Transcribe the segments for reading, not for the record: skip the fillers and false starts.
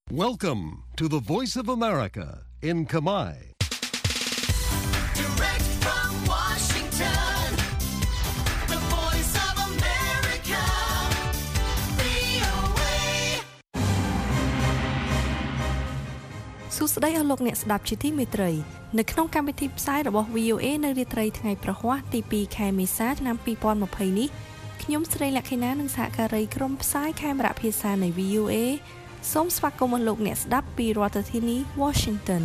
Welcome to the Voice of America in Kamai. Direct from Washington, the Voice of America, VOA. សួស្តីអស់លោកអ្នកស្ដាប់ជាទីមេត្រីនៅក្នុងកម្មវិធីផ្សាយរបស់ VOA នៅរាត្រីថ្ងៃប្រហ័សទី2ខែមេសាឆ្នាំ2020នេះខ្ញុំស្រីលក្ខិណានិងសហការីក្រុមផ្សាយខេមរៈភាសានៃ VOA សូមស្វាគមន៍លោកអ្នកស្ដាប់ពីរដ្ឋធានី Washington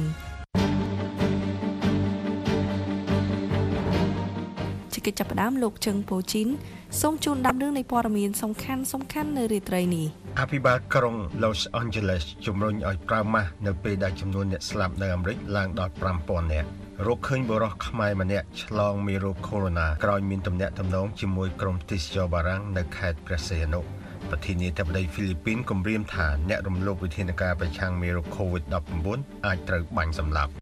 ជាកិច្ចចាប់ផ្ដើមលោកជឹងប៉ូជីនសូមជូនដំណឹងនៃព័ត៌មានសំខាន់នៅរាត្រីនេះអភិបាលក្រុង Los Angeles ជំរុញឲ្យប្រើម៉ាស់នៅពេលដែលចំនួនអ្នកស្លាប់នៅអាមេរិកឡើងដល់ 5,000 នាក់រកឃើញបុរសខ្មែរម្នាក់ឆ្លងមេរោគ Corona ក្រោយមានទំនាក់ទំនងជាមួយក្រុមទេសចរបារាំងនៅខេត្តព្រះសីហនុប្រធានាធិបតីហ្វីលីពីនគម្រាមថាអ្នករំលោភវិធានការប្រឆាំងមេរោគ COVID-19 អាចត្រូវបាញ់សម្លាប់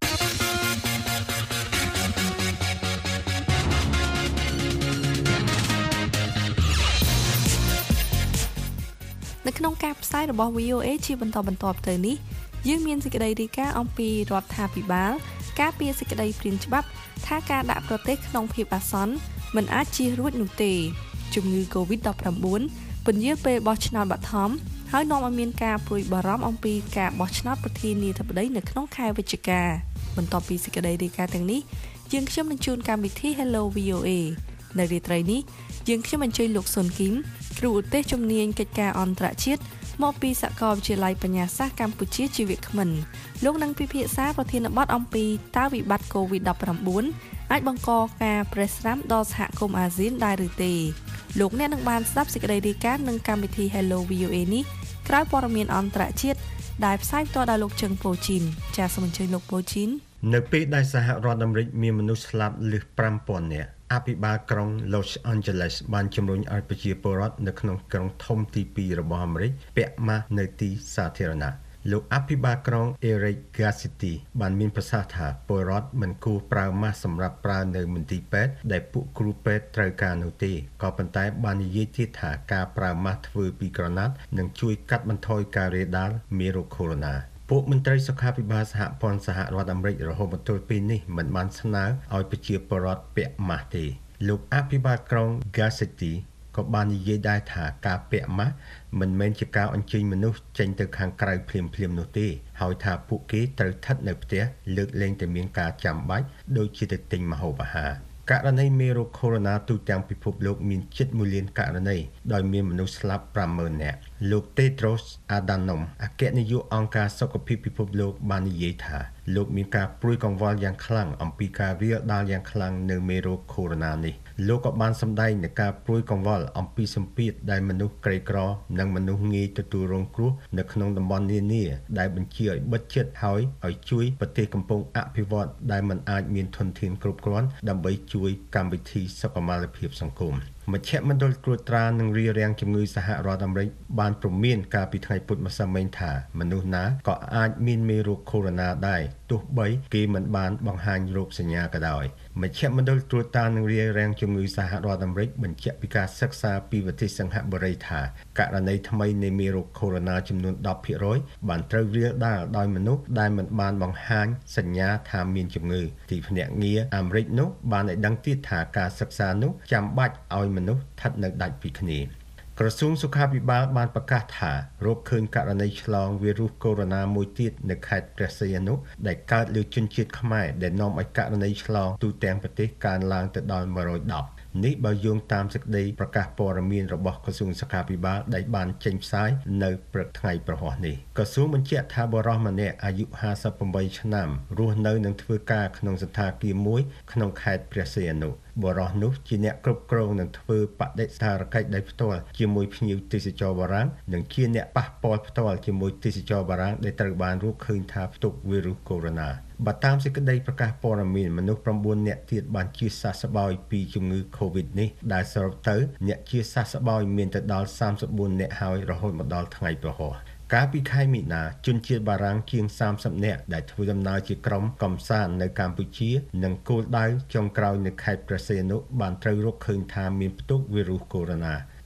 នៅក្នុងការផ្សាយរបស់ VOA ជាបន្តទៅនេះយើងមានសេចក្តីរាយការណ៍អំពីរដ្ឋាភិបាលការពារសេចក្តីព្រាងច្បាប់ថាការដាក់ប្រទេសក្នុងភាពអាសន្នមិនអាចជៀសរួចនោះទេជំងឺ COVID-19 ពន្យារពេលបោះឆ្នោតបឋមហើយនាំឲ្យមានការព្រួយបារម្ភអំពីការបោះឆ្នោតប្រធានាធិបតីនៅក្នុងខែវិច្ឆិកាបន្ទាប់ពីសេចក្តីរាយការណ៍ទាំងនេះយើងខ្ញុំនឹងជូនកម្មវិធី Hello VOA នៅរាត្រីនេះយើងខ្ញុំអញ្ជើញលោកស៊ុនគីមគ្រូឧទ្ទេសជំនាញកិច្ចការអន្តរជាតិមកពីសាកលវិទ្យាល័យបញ្ញាសាស្ត្រកម្ពុជាជាវាគ្មិនលោកនឹងពិភាក្សាប្រធានបទអំពីតើវិបត្តិ COVID-19 អាចបង្កការប្រេះស្រាំដល់សហគមន៍អាស៊ានដែរឬទេលោកអ្នកនឹងបានស្ដាប់សេចក្តីរាយការណ៍នឹងកម្មវិធី Hello VOA នេះក្រោយព័ត៌មានអន្តរជាតិដែលផ្សាយផ្ទាល់ដោយលោកជឹងប៉ូជីនចាសសូមអញ្ជើញលោកប៉ូជីននៅពេលដែលសហរដ្ឋអាមេរិកមានមនុស្សស្លាប់លើស 5,000 នាក់អភិបាលក្រុង Los Angeles បានជំរុញឲ្យប្រជាពលរដ្ឋនៅក្នុងក្រុងធំទី2របស់អាមេរិកពាក់ម៉ាស់នៅទីសាធារណៈលោកអភិបាលក្រុង Eric Garcetti បានមានប្រសាសន៍ថាពលរដ្ឋមិនគួរប្រើម៉ាស់សម្រាប់ប្រើនៅមន្ទីរពេទ្យដែលពួកគ្រូពេទ្យត្រូវការនោះទេក៏ប៉ុន្តែបាននិយាយទៀតថាការប្រើម៉ាស់ធ្វើពីក្រណាត់នឹងជួយកាត់បន្ថយការរាលដាលមេរោគ Coronaពួកមន្ត្រីសុខាភិបាលសហព័ន្ធសហរដ្ឋអាមេរិករហូតមកទល់ពេលនេះមិនបានស្នើឲ្យប្រជាពលរដ្ឋពាក់ម៉ាស់ទេលោកអភិបាលក្រុង Garcetti ក៏បាននិយាយដែរថាការពាក់ម៉ាស់មិនមែនជាការអញ្ជើញមនុស្សចេញទៅខាងក្រៅភ្លាមៗនោះទេហើយថាពួកគេត្រូវស្ថិតនៅផ្ទះលើកលែងតែមានការចាំបាច់ដូចជាទៅទិញម្ហូបអាហារករណីមេរោគ Corona ទូទាំងពិភពលោកមានជិត1លានករណីដោយមានមនុស្សស្លាប់ 50,000 នាក់លោក Tedros Adhanom អគ្គនាយកអង្គការសុខភាពពិភពលោកបាននិយាយថាលោកមានការព្រួយកង្វល់យ៉ាងខ្លាំងអំពីការរាលដាលយ៉ាងខ្លាំងនៃមេរោគ Corona នេះលោកក៏បានសម្ដែងនឹងការព្រួយកង្វល់អំពីសម្ពាធដែលមនុស្សក្រីក្រនិងមនុស្សងាយទទួលរងគ្រោះនៅក្នុងតំបន់នានាដែលបញ្ជាឲ្យបិទជិតហើយឲ្យជួយប្រទេសកំពុងអភិវឌ្ឍដែលមិនអាចមានធនធានគ្រប់គ្រាន់ដើម្បីជួយកម្មវិធីសុខុមាលភាពសង្គមមជ្ឈមណ្ឌលត្រួតត្រានិងរារាំងជំងឺសហរដ្ឋអាមេរិកបានព្រមានកាលពីថ្ងៃពុធម្សិលមិញថាមនុស្សណាក៏អាចមានមេរោគ Corona ដែរទោះបីគេមិនបានបង្ហាញរោគសញ្ញាក៏ដោយមជ្ឈមណ្ឌលត្រួតត្រានិងរារាំងជំងឺសហរដ្ឋអាមេរិកបញ្ជាក់ពីការសិក្សាពីប្រទេសសិង្ហបុរីថាករណីថ្មីនៃមេរោគ Corona ចំនួន 10% បានត្រូវរាលដាលដោយមនុស្សដែលមិនបានបង្ហាញសញ្ញាថាមានជំងឺទីភ្នាក់ងារអាមេរិកនោះបានឲ្យដឹងទៀតថាការសិក្សានោះចាំបាច់ឲ្យមនុស្សស្ថិតនៅដាច់ពីគ្នាក្រសួងសុខាភិបាលបានប្រកាសថារកឃើញករណីឆ្លងវីរុស Corona មួយទៀតនៅខេត្តព្រះសីហនុដែលកើតលើជនជាតិខ្មែរដែលនាំឲ្យករណីឆ្លងទូទាំងប្រទេសកើនឡើងទៅដល់110នេះបើយោងតាមសេចក្តីប្រកាសព័ត៌មានរបស់ក្រសួងសុខាភិបាលដែលបានចេញផ្សាយនៅព្រឹកថ្ងៃប្រហ័សនេះក្រសួងបញ្ជាក់ថាបុរសម្នាក់អាយុ58ឆ្នាំរស់នៅនិងធ្វើការក្នុងសណ្ឋាគារមួយក្នុងខេត្តព្រះសីហនុបុរសនោះជាអ្នកគ្រប់គ្រងនិងធ្វើបដិសណ្ឋារកិច្ចដោយផ្ទាល់ជាមួយភ្ញៀវទេសចរបារាំងនិងជាអ្នកប៉ះពាល់ផ្ទាល់ជាមួយទេសចរបារាំងដែលត្រូវបានរកឃើញថាផ្ទុកវីរុស Corona បើតាមសេចក្តីប្រកាសព័ត៌មានមនុស្ស9នាក់ទៀតបានជាសះស្បើយពីជំងឺ COVID នេះដែលសរុបទៅអ្នកជាសះស្បើយមានទៅដល់34នាក់ហើយរហូតមកដល់ថ្ងៃប្រហ័សកាលពីខែមីនាជនជាតិបារាំងជាង30នាក់ដែលធ្វើដំណើរជាក្រុមកំសាន្តនៅកម្ពុជានិងគោលដៅចុងក្រោយនៅខេត្តព្រះសីហនុបានត្រូវរកឃើញថាមានផ្ទុកវីរុស Corona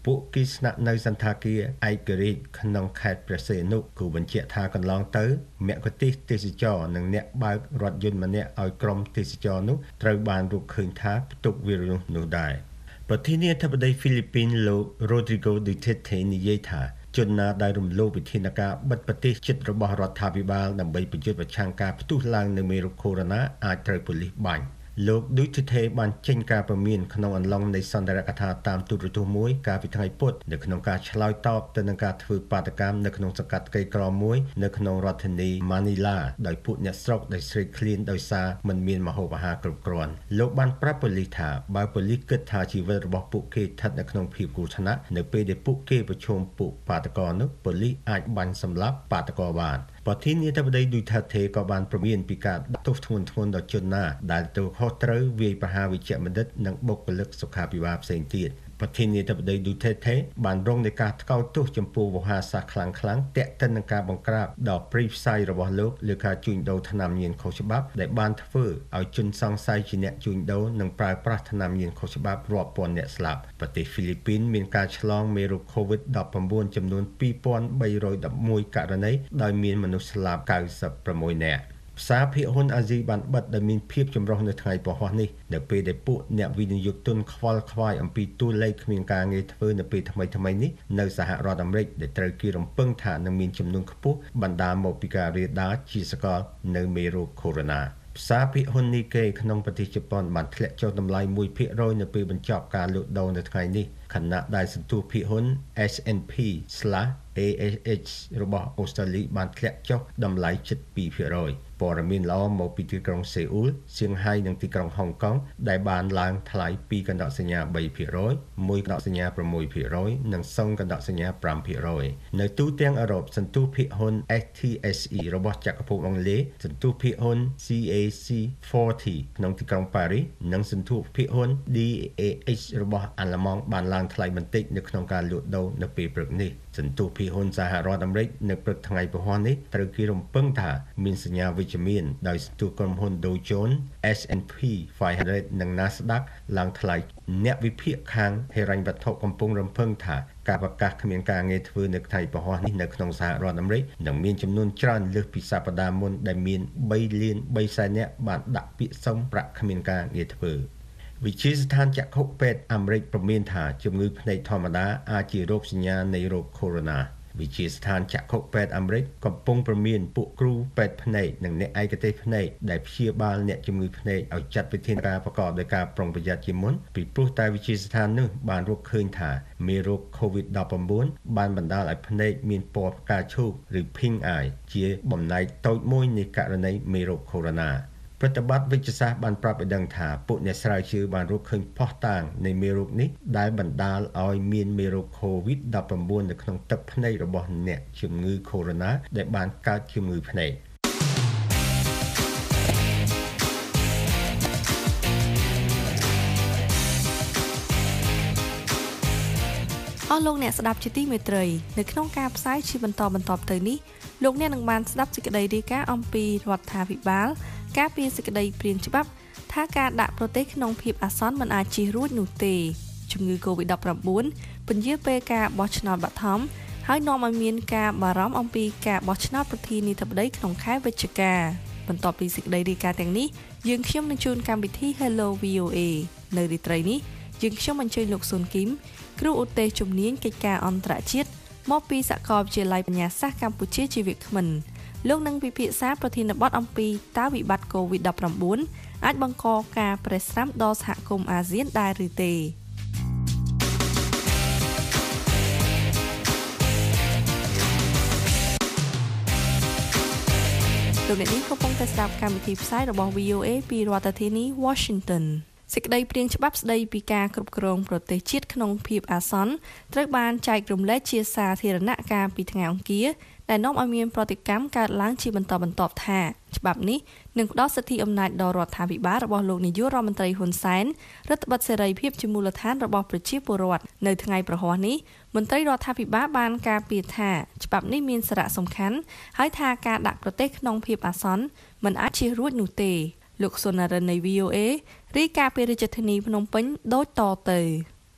ពួកគេស្នាក់នៅសន្តាគារឯករាជ្យក្នុងខេត្តព្រះសីហនុគូបញ្ជាក់ថាកន្លងទៅមគ្គុទ្ទេសក៍ទេសចរនិងអ្នកបើករថយន្តម្នាក់ឲ្យក្រុមទេសចរនោះត្រូវបានរកឃើញថាផ្ទុកវីរុសនោះដែរប្រធានាធិបតីហ្វីលីពីនលោក Rodrigo Duterte និយាយថាជនណាដែលរំលោភវិធានការបិទប្រទេសជិតរបស់រដ្ឋាភិបាលដើម្បីប្រយុទ្ធប្រឆាំងការផ្ទុះឡើងនៃមេរោគកូវីដ -19 អាចត្រូវប៉ូលីសបាញ់លោក Duterte បានចេញការព្រមានក្នុងអំឡុងនៃសន្ទរកថាតាមទូរទស្សន៍មួយកាលពីថ្ងៃពុធនៅក្នុងការឆ្លើយតបទៅនឹងការធ្វើបាតកម្មនៅក្នុងសង្កាត់ក្រីក្រមួយនៅក្នុងរដ្ឋធានី Manila ដោយពួកអ្នកស្រុកដែលស្រេកឃ្លានដោយសារមិនមានម្ហូបអាហារគ្រប់គ្រាន់លោកបានប្រាប់ប៉ូលីសថាបើប៉ូលីសគិតថាជីវិតរបស់ពួកគេស្ថិតនៅក្នុងភាពគ្រោះថ្នាក់នៅពេលដែលពួកគេប្រឈមពួកបាតកោនោះប៉ូលីសអាចបាញ់សម្លាប់បាតកោបានប្រធានាធិបតី Duterte ក៏បានព្រមានពីការដាក់ទោសធ្ងន់ធ្ងរដល់ជនណាដែលទទួលខុសត្រូវវាយប្រហារវិជ្ជបណ្ឌិតនិងបុគ្គលិកសុខាភិបាលផ្សេងទៀតប្រធានាធិបតី Duterte បានរងនៃការថ្កោលទោសចំពោះវោហារសាស្ត្រខ្លាំងៗទាក់ទិននឹងការបង្ក្រាបដល់ព្រៃផ្សៃរបស់លោកលើការជួញដូរថ្នាំញៀនខុសច្បាប់ដែលបានធ្វើឲ្យជនសង្ស័យជាអ្នកជួញដូរនិងប្រើប្រាស់ថ្នាំញៀនខុសច្បាប់រាប់ពាន់អ្នកស្លាប់ប្រទេសហ្វីលីពីនមានការឆ្លងមេរោគ COVID-19 ចំនួន 2311 ករណីដោយមានមនុស្សស្លាប់96នាក់ផ្សារភាគហ៊ុនអាស៊ីបានបិទដោយមានភាពចម្រុះនៅថ្ងៃពហុនេះនៅពេលដែលពួកអ្នកវិនិយោគទុនខ្វល់ខ្វាយអំពីតួលេខគ្មានការងារធ្វើនៅពេលថ្មីៗនេះនៅសហរដ្ឋអាមេរិកដែលត្រូវគេរំពឹងថានឹងមានចំនួនខ្ពស់បណ្ដាលមកពីការរាលដាលជាសកលនៅមេរោគកូវីដ -19 ផ្សារភាគហ៊ុននីកេក្នុងប្រទេសជប៉ុនបានធ្លាក់ចុះតម្លៃ 1% នៅពេលបញ្ចប់ការលក់ដូរនៅថ្ងៃនេះខណៈដែលសន្ទុះភាគហ៊ុន S&P/ASX របស់អូស្ត្រាលីបានធ្លាក់ចុះតម្លៃជិត 2%ព័ត៌មានល្អមកពីទីក្រុងសេអ៊ូលសៀងហៃនិងទីក្រុងហុងកុងដែលបានឡើងថ្លៃ2កណ្ដកសញ្ញា 3%, 1កណ្ដកសញ្ញា 6% និង0កណ្ដកសញ្ញា 5% នៅទូទាំងអឺរ៉ុបសន្ទុះភាគហ៊ុន FTSE របស់ចក្រភពអង់គ្លេសសន្ទុះភាគហ៊ុន CAC 40ក្នុងទីក្រុងប៉ារីសនិងសន្ទុះភាគហ៊ុន DAX របស់អាល្លឺម៉ង់បានឡើងថ្លៃបន្តិចនៅក្នុងការលក់ដូរនៅពេលព្រឹកនេះសន្ទុះភាគហ៊ុនសហរដ្ឋអាមេរិកនៅព្រឹកថ្ងៃពហុនេះត្រូវគេរំពឹងថាមានសញ្ញាវិជ្ជមានដោយសន្ទុះក្រុមហ៊ុន Dow Jones, S&P 500 និង Nasdaq ឡើងថ្លៃអ្នកវិភាគខាងហិរញ្ញវត្ថុកំពុងរំពឹងថាការប្រកាសគ្មានការងារធ្វើនៅថ្ងៃពហុនេះនៅក្នុងសហរដ្ឋអាមេរិកនឹងមានចំនួនច្រើនលើសពីសប្តាហ៍មុនដែលមាន 3,300,000 នាក់បានដាក់ពាក្យសុំប្រាក់គ្មានការងារធ្វើវិទ្យាស្ថានចក្ខុពេទ្យអាមេរិកព្រមានថាជំងឺភ្នែកធម្មតាអាចជារោគសញ្ញានៃរោគកូវីដ -19 វិទ្យាស្ថានចក្ខុពេទ្យអាមេរិកកំពុងព្រមានពួកគ្រូពេទ្យភ្នែកនិងអ្នកឯកទេសភ្នែកដែលព្យាបាលអ្នកជំងឺភ្នែកឲ្យចាត់វិធានការប្រកបដោយការប្រុងប្រយ័ត្នជាមុនពីព្រោះតែវិទ្យាស្ថាននោះបានរកឃើញថាមេរោគ COVID-19 បានបណ្ដាលឲ្យភ្នែកមានពណ៌ផ្កាឈូកឬ Pink Eye ជាបំណែកតូចមួយនៃករណីមេរោគកូវីដ -19ប្រតិបត្តិវិទ្យាសាស្ត្របានប្រាប់ឲ្យដឹងថាពួកអ្នកស្រាវជ្រាវបានរកឃើញភស្តុតាងនៃមេរោគនេះដែលបណ្ដាលឲ្យមានមេរោគ COVID-19 នៅក្នុងទឹកភ្នែករបស់អ្នកជំងឺកូវីដ -19 ដែលបានកើតជំងឺភ្នែកអស់លោកអ្នកស្ដាប់ជាទីមេត្រីនៅក្នុងការផ្សាយជាបន្តទៅនេះលោកអ្នកនឹងបានស្ដាប់សេចក្តីរាយការណ៍អំពីរដ្ឋាភិបាលការពារសេចក្តីព្រាងច្បាប់ថាការដាក់ប្រទេសក្នុងភាពអាសន្នមិនអាចជៀសរួចនោះទេជំងឺ COVID-19 ពន្យាពេលការបោះឆ្នោតបឋមហើយនាំឲ្យមានការបារម្ភអំពីការបោះឆ្នោតប្រធានាធិបតីក្នុងខែវិច្ឆិកាបន្ទាប់ពីសេចក្តីរាយការណ៍ទាំងនេះយើងខ្ញុំនឹងជូនកម្មវិធី Hello VOA នៅរាត្រីនេះយើងខ្ញុំអញ្ជើញលោកស៊ុនគីមគ្រូឧទ្ទេសជំនាញកិច្ចការអន្តរជាតិមកពីសាកលវិទ្យាល័យបញ្ញាសាស្ត្រកម្ពុជាជាវាគ្មិនលោកនឹងពិភាក្សាប្រធានបទអំពីតើវិបត្តិ COVID-19 អាចបង្កការប្រេះស្រាំដល់សហគមន៍អាស៊ានដែរឬទេលោកអ្នកនាងកំពុងតែស្ដាប់កម្មវិធីផ្សាយរបស់ VOA ពីរដ្ឋធានី Washington សេចក្តីព្រាងច្បាប់ស្តីពីការគ្រប់គ្រងប្រទេសជាតិក្នុងភាពអាសន្នត្រូវបានចែករំលែកជាសាធារណៈកាលពីថ្ងៃអង្គារដែលនាំឲ្យមានប្រតិកម្មកើតឡើងជាបន្តបន្ទាប់ថាច្បាប់នេះនឹងផ្ដល់សិទ្ធិអំណាចដល់រដ្ឋាភិបាលរបស់លោកនាយករដ្ឋមន្ត្រីហ៊ុនសែនរដ្ឋបិទសេរីភាពជាមូលដ្ឋានរបស់ប្រជាពលរដ្ឋនៅថ្ងៃប្រហ័សនេះមន្ត្រីរដ្ឋាភិបាលបានការពារថាច្បាប់នេះមានសារៈសំខាន់ហើយថាការដាក់ប្រទេសក្នុងភាពអាសន្នមិនអាចជៀសរួចនោះទេលោកសុនរិននៃ VOA រាយការណ៍ពីរាជធានីភ្នំពេញដូចតទៅ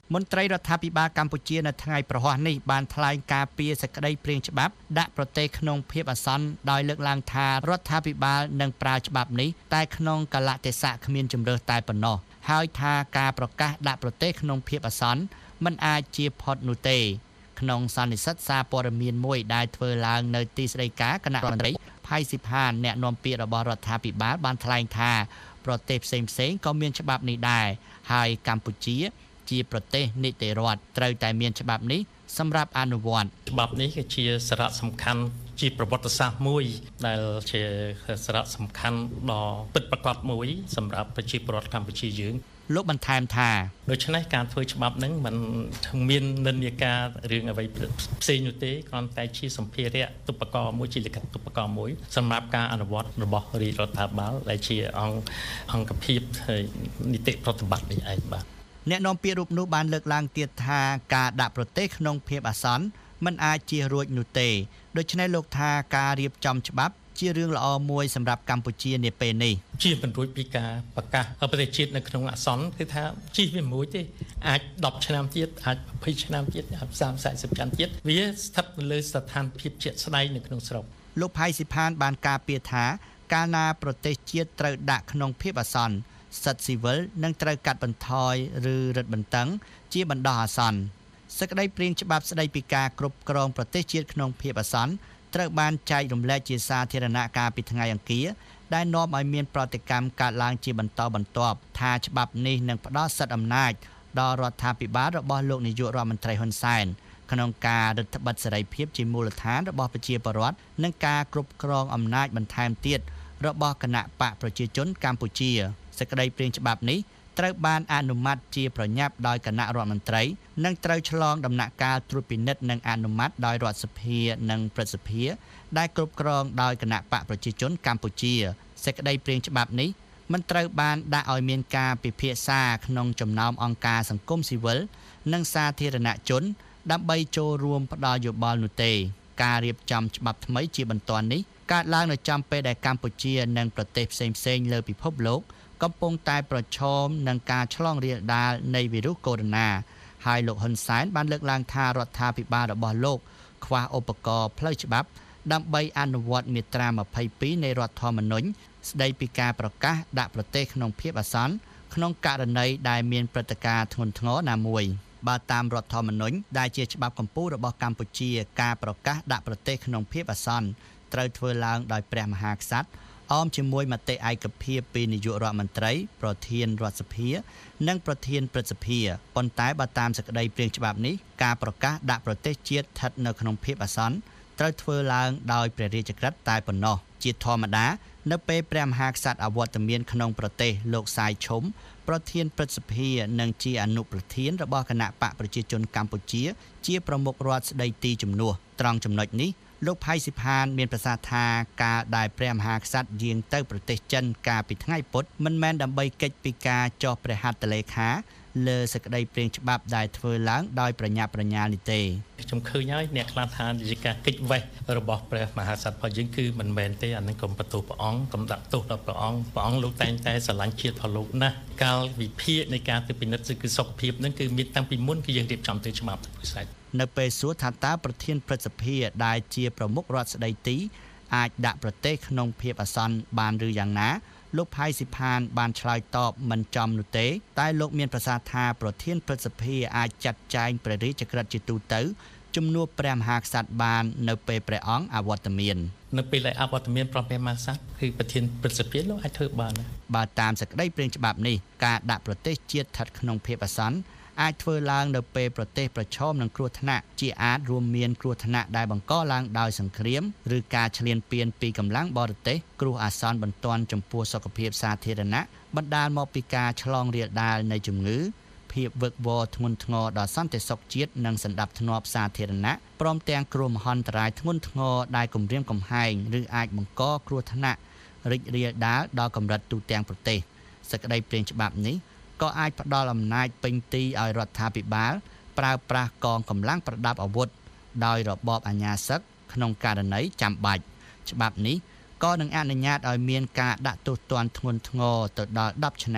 មន្ត្រីរដ្ឋាភិបាលកម្ពុជានៅថ្ងៃប្រហ័សនេះបានថ្លែងការពីសេចក្តីព្រាងច្បាប់ដាក់ប្រទេសក្នុងភាពអាសន្នដោយលើកឡើងថារដ្ឋាភិបាលនឹងប្រើច្បាប់នេះតែក្នុងកលៈទេសៈគ្មានជំរើសតែប៉ុណ្ណោះហើយថាការប្រកាសដាក់ប្រទេសក្នុងភាពអាសន្នមិនអាចជៀសផុតនោះទេក្នុងសន្និសីទសារព័ត៌មានមួយដែលធ្វើឡើងនៅទីស្តីការគណៈរដ្ឋមន្ត្រីផៃស៊ីផានអ្នកនាំពាក្យរបស់រដ្ឋាភិបាលបានថ្លែងថាប្រទេសផ្សេងៗក៏មានច្បាប់នេះដែរហើយកម្ពុជាជាប្រទេសនីតិរដ្ឋត្រូវតែមានច្បាប់នេះសម្រាប់អនុវត្តច្បាប់នេះគឺជាសារៈសំខាន់ជាប្រវត្តិសាស្ត្រមួយដែលជាសារៈសំខាន់ដ៏ពិតប្រាកដមួយសម្រាប់ប្រជាពលរដ្ឋកម្ពុជាយើងលោកបន្ថែមថាដូច្នេះការធ្វើច្បាប់ហ្នឹងมันមាននិន្នាការរឿងអ្វីផ្សេងនោះទេគ្រាន់តែជាសម្ភារៈទុបករមួយជាលិខិតទុបករមួយសម្រាប់ការអនុវត្តរបស់រាជរដ្ឋាភិបាលដែលជាអង្គភាពនីតិប្រតិបត្តិនេះឯងបាទអ្នកនាំពាក្យរូបនោះបានលើកឡើងទៀតថាការដាក់ប្រទេសក្នុងភាពអាសន្នមិនអាចជៀសរួចនោះទេដូច្នេះលោកថាការរៀបចំច្បាប់ជារឿងល្អមួយសម្រាប់កម្ពុជានាពេលនេះជាមិនរួចពីការប្រកាសប្រទេសជាតិនៅក្នុងអាសន្នគឺថាជិះវាមួយទេអាច10ឆ្នាំទៀតអាច20ឆ្នាំទៀតអាច30 40ឆ្នាំទៀតវាស្ថិតនៅលើស្ថានភាពជាក់ស្ដែងនៅក្នុងស្រុកលោកផៃស៊ីផានបានការពារថាកាលណាប្រទេសជាតិត្រូវដាក់ក្នុងភាពអាសន្នសិទ្ធិស៊ីវិលនឹងត្រូវកាត់បន្ថយឬរឹតបន្តឹងជាបណ្ដោះអាសន្នសេចក្តីព្រាងច្បាប់ស្តីពីការគ្រប់គ្រងប្រទេសជាតិក្នុងភាពអាសន្នត្រូវបានចែករំលែកជាសាធារណៈកាលពីថ្ងៃអង្គារដែលនាំឲ្យមានប្រតិកម្មកើតឡើងជាបន្តបន្ទាប់ថាច្បាប់នេះនឹងផ្ដល់សិទ្ធិអំណាចដល់រដ្ឋាភិបាលរបស់លោកនាយករដ្ឋមន្ត្រីហ៊ុនសែនក្នុងការរដ្ឋបិទសេរីភាពជាមូលដ្ឋានរបស់ប្រជាពលរដ្ឋនិងការគ្រប់គ្រងអំណាចបន្ថែមទៀតរបស់គណៈបកប្រជាជនកម្ពុជាសេចក្តីព្រាងច្បាប់នេះត្រូវបានអនុម័តជាប្រញាប់ដោយគណៈរដ្ឋមន្ត្រីនិងត្រូវឆ្លងដំណាក់កាលត្រួតពិនិត្យនិងអនុម័តដោយរដ្ឋសភានិងព្រឹទ្ធសភាដែលគ្រប់គ្រងដោយគណៈបកប្រជាជនកម្ពុជាសេចក្តីព្រាងច្បាប់នេះមិនត្រូវបានដាក់ឲ្យមានការពិភាក្សាក្នុងចំណោមអង្គការសង្គមស៊ីវិលនិងសាធារណជនដើម្បីចូលរួមផ្ដល់យោបល់នោះទេការរៀបចំច្បាប់ថ្មីជាបន្ទាន់នេះកើតឡើងនៅចំពេលដែលកម្ពុជានិងប្រទេសផ្សេងៗលើពិភពលោកកំពុងតែប្រឈមនឹងការឆ្លងរាលដាលនៃវីរុសកូវីដ -19 ហើយលោកហ៊ុនសែនបានលើកឡើងថារដ្ឋាភិបាលរបស់លោកខ្វះឧបករណ៍ផ្លូវច្បាប់ដើម្បីអនុវត្តមាត្រា22នៃរដ្ឋធម្មនុញ្ញស្តីពីការប្រកាសដាក់ប្រទេសក្នុងភាពអាសន្នក្នុងករណីដែលមានព្រឹត្តិការណ៍ធ្ងន់ធ្ងរណាមួយបើតាមរដ្ឋធម្មនុញ្ញដែលជាច្បាប់កំពូលរបស់កម្ពុជាការប្រកាសដាក់ប្រទេសក្នុងភាពអាសន្នត្រូវធ្វើឡើងដោយព្រះមហាក្សត្រអមជាមួយមតិឯកភាពពីនាយករដ្ឋមន្ត្រីប្រធានរដ្ឋសភានិងប្រធានព្រឹទ្ធសភាប៉ុន្តែបើតាមសេចក្តីព្រាងច្បាប់នេះការប្រកាសដាក់ប្រទេសជាតិស្ថិតនៅក្នុងភាពអាសន្នត្រូវធ្វើឡើងដោយព្រះរាជក្រឹត្យតែប៉ុណ្ណោះជាធម្មតានៅពេលព្រះមហាក្សត្រអវត្តមានក្នុងប្រទេសលោកសាយឈុំប្រធានព្រឹទ្ធសភានិងជាអនុប្រធានរបស់គណៈបកប្រជាជនកម្ពុជាជាប្រមុខរដ្ឋស្ដីទីជំនួសត្រង់ចំណុចនេះលោកផៃស៊ីផានមានប្រសាសន៍ថាការដែលព្រះមហាក្សត្រយាងទៅប្រទេសចិនកាលពីថ្ងៃពុធមិនមែនដើម្បីកិច្ចពីការចុះព្រះហត្ថលេខាលើសេចក្តីព្រាងច្បាប់ដែលធ្វើឡើងដោយប្រញាប់ប្រញាល់នេះទេខ្ញុំឃើញហើយអ្នកខ្លះថាជាការកិច្ចវេះរបស់ព្រះមហាក្សត្ររបស់យើងគឺមិនមែនទេអានឹងកុំបន្ទោសព្រះអង្គកុំដាក់ទោសដល់ព្រះអង្គលោកតែងតែស្រឡាញ់ជាតិរបស់លោកណាស់កាលវិភាគនៃការទៅពិនិត្យគឺសុខភាពនឹងគឺមានតាំងពីមុនគឺយើងរៀបចំទៅច្បាប់ពិសេសនៅពេលសួរថាតើប្រធានព្រឹទ្ធសភាដែលជាប្រមុខរដ្ឋស្ដីទីអាចដាក់ប្រទេសក្នុងភាពអាសន្នបានឬយ៉ាងណាលោកផៃស៊ីផានបានឆ្លើយតបមិនចំនោះទេតែលោកមានប្រសាសន៍ថាប្រធានព្រឹទ្ធសភាអាចចាត់ចែងព្រះរាជក្រឹត្យជាទូទៅជំនួសព្រះមហាក្សត្របាននៅពេលព្រះអង្គអវត្តមាននៅពេលដែលអវត្តមានព្រះមហាក្សត្រគឺប្រធានព្រឹទ្ធសភាលោកអាចធ្វើបានបើតាមសេចក្តីព្រាងច្បាប់នេះការដាក់ប្រទេសជាតិស្ថិតក្នុងភាពអាសន្នអាចធ្វើឡើងនៅពេលប្រទេសប្រឈមនឹងគ្រោះថ្នាក់ជាអាចរួមមានគ្រោះថ្នាក់ដែលបង្កឡើងដោយសង្គ្រាមឬការឈ្លានពានពីកម្លាំងបរទេសគ្រោះអាសន្នបន្ទាន់ចំពោះសុខភាពសាធារណៈបណ្ដាលមកពីការឆ្លងរាលដាលនៃជំងឺភាពវឹកវរធ្ងន់ធ្ងរដល់សន្តិសុខជាតិនិងសណ្ដាប់ធ្នាប់សាធារណៈព្រមទាំងគ្រោះមហន្តរាយធ្ងន់ធ្ងរដែលគំរាមកំហែងឬអាចបង្កគ្រោះថ្នាក់រីករាលដាលដល់កម្រិតទូទាំងប្រទេសសេចក្តីព្រាងច្បាប់នេះក៏អាចផ្ដល់អំណាចពេញទីឲ្យរដ្ឋាភិបាលប្រើប្រាស់កងកម្លាំងប្រដាប់អាវុធដោយរបបអាជ្ញាសឹកក្នុងករណីចាំបាច់ច្បាប់នេះក៏នឹងអនុញ្ញាតឲ្យមានការដាក់ទោសទណ្ឌធ្ងន់ធ្ងរទៅដល់10ឆ្នាំ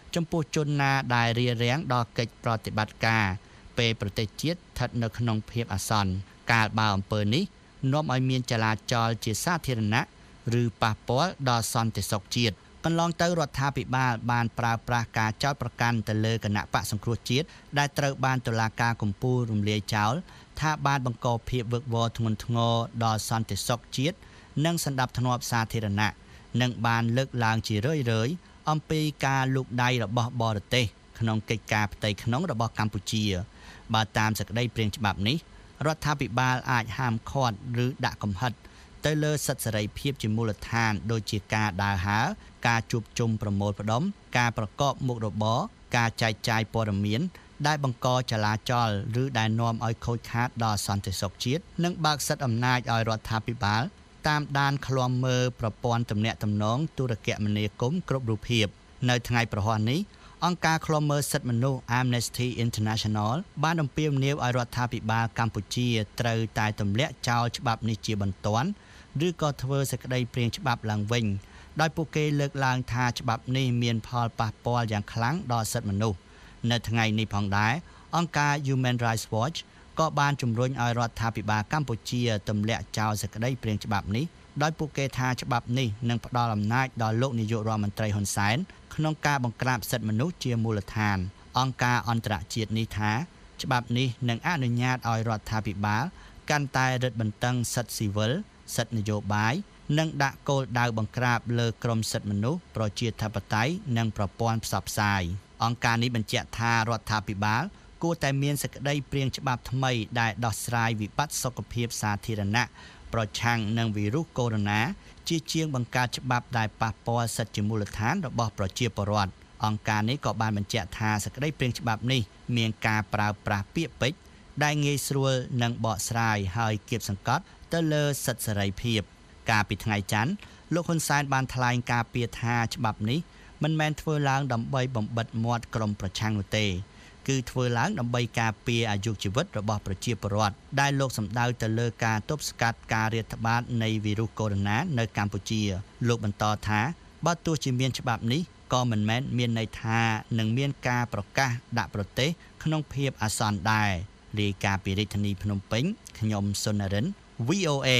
ចំពោះជនណាដែលរារាំងដល់កិច្ចប្រតិបត្តិការពេលប្រទេសជាតិស្ថិតនៅក្នុងភាពអាសន្នកាលបើអំពើនេះនាំឲ្យមានចលាចលជាសាធារណៈឬប៉ះពាល់ដល់សន្តិសុខជាតិកន្លងទៅរដ្ឋាភិបាលបានប្រើប្រាស់ការចោទប្រកាន់ទៅលើគណៈបកសង្គ្រោះជាតិដែលត្រូវបានតុលាការកំពូលរំលាយចោលថាបានបង្កភាពវឹកវរធ្ងន់ធ្ងរដល់សន្តិសុខជាតិនិងសណ្ដាប់ធ្នាប់សាធារណៈនិងបានលើកឡើងជារឿយៗអំពីការលូកដៃរបស់បរទេសក្នុងកិច្ចការផ្ទៃក្នុងរបស់កម្ពុជាបើតាមសេចក្តីព្រាងច្បាប់នេះរដ្ឋាភិបាលអាចហាមឃាត់ឬដាក់កំហិតទៅលើសិទ្ធិសេរីភាពជាមូលដ្ឋានដូចជាការដើរហើរការជួបជុំប្រមូលផ្ដុំការប្រកបមុខរបរការចែកចាយព័ត៌មានដែលបង្កចលាចលឬដែលនាំឲ្យខូចខាតដល់សន្តិសុខជាតិនិងបើកសិទ្ធិអំណាចឲ្យរដ្ឋាភិបាលតាមដានឃ្លាំមើលប្រព័ន្ធទំនាក់ទំនងទូរគមនាគមន៍គ្រប់រូបភាពនៅថ្ងៃប្រហ័សនេះអង្គការឃ្លាំមើលសិទ្ធិមនុស្ស Amnesty International បានអំពាវនាវឲ្យរដ្ឋាភិបាលកម្ពុជាត្រូវតែទម្លាក់ចោលច្បាប់នេះជាបន្ទាន់ឬក៏ធ្វើសេចក្តីព្រាងច្បាប់ឡើងវិញដោយពួកគេលើកឡើងថាច្បាប់នេះមានផលប៉ះពាល់យ៉ាងខ្លាំងដល់សិទ្ធិមនុស្សនៅថ្ងៃនេះផងដែរអង្គការ Human Rights Watch ក៏បានជំរុញឲ្យរដ្ឋាភិបាលកម្ពុជាទម្លាក់ចោលសេចក្តីព្រាងច្បាប់នេះដោយពួកគេថាច្បាប់នេះនឹងផ្ដល់អំណាចដល់លោកនាយករដ្ឋមន្ត្រីហ៊ុនសែនក្នុងការបង្ក្រាបសិទ្ធិមនុស្សជាមូលដ្ឋានអង្គការអន្តរជាតិនេះថាច្បាប់នេះនឹងអនុញ្ញាតឲ្យរដ្ឋាភិបាលកាន់តែរឹតបន្តឹងសិទ្ធិស៊ីវិលសិទ្ធិនយោបាយនិងដាក់គោលដៅបង្ក្រាបលើក្រមសិទ្ធិមនុស្សប្រជាធិបតេយ្យនិងប្រព័ន្ធផ្សព្វផ្សាយអង្គការនេះបញ្ជាក់ថារដ្ឋាភិបាលគួរតែមានសេចក្តីព្រាងច្បាប់ថ្មីដែលដោះស្រាយវិបត្តិសុខភាពសាធារណៈប្រឆាំងនឹងវីរុសកូវីដ -19 ជាជាងបង្កើតច្បាប់ដែលប៉ះពាល់សិទ្ធិជាមូលដ្ឋានរបស់ប្រជាពលរដ្ឋអង្គការនេះក៏បានបញ្ជាក់ថាសេចក្តីព្រាងច្បាប់នេះមានការប្រើប្រាស់ពាក្យពេចន៍ដែលងាយស្រួលនិងបកស្រាយហើយគៀបសង្កត់ទៅលើសិទ្ធិសេរីភាពកាលពីថ្ងៃច័ន្ទលោកហ៊ុនសែនបានថ្លែងការពីថាច្បាប់នេះមិនមែនធ្វើឡើងដើម្បីបំបិទមាត់ក្រុមប្រឆាំងនោះទេគឺធ្វើឡើងដើម្បីការពារអាយុជីវិតរបស់ប្រជាពលរដ្ឋដែលលោកសម្ដៅទៅលើការទប់ស្កាត់ការរាតត្បាតនៃវីរុសកូវីដ -19 នៅកម្ពុជាលោកបន្តថាបើទោះជាមានច្បាប់នេះក៏មិនមែនមានន័យថានឹងមានការប្រកាសដាក់ប្រទេសក្នុងភាពអាសន្នដែររាយការណ៍ពីរាជធានីភ្នំពេញខ្ញុំសុននរិន VOA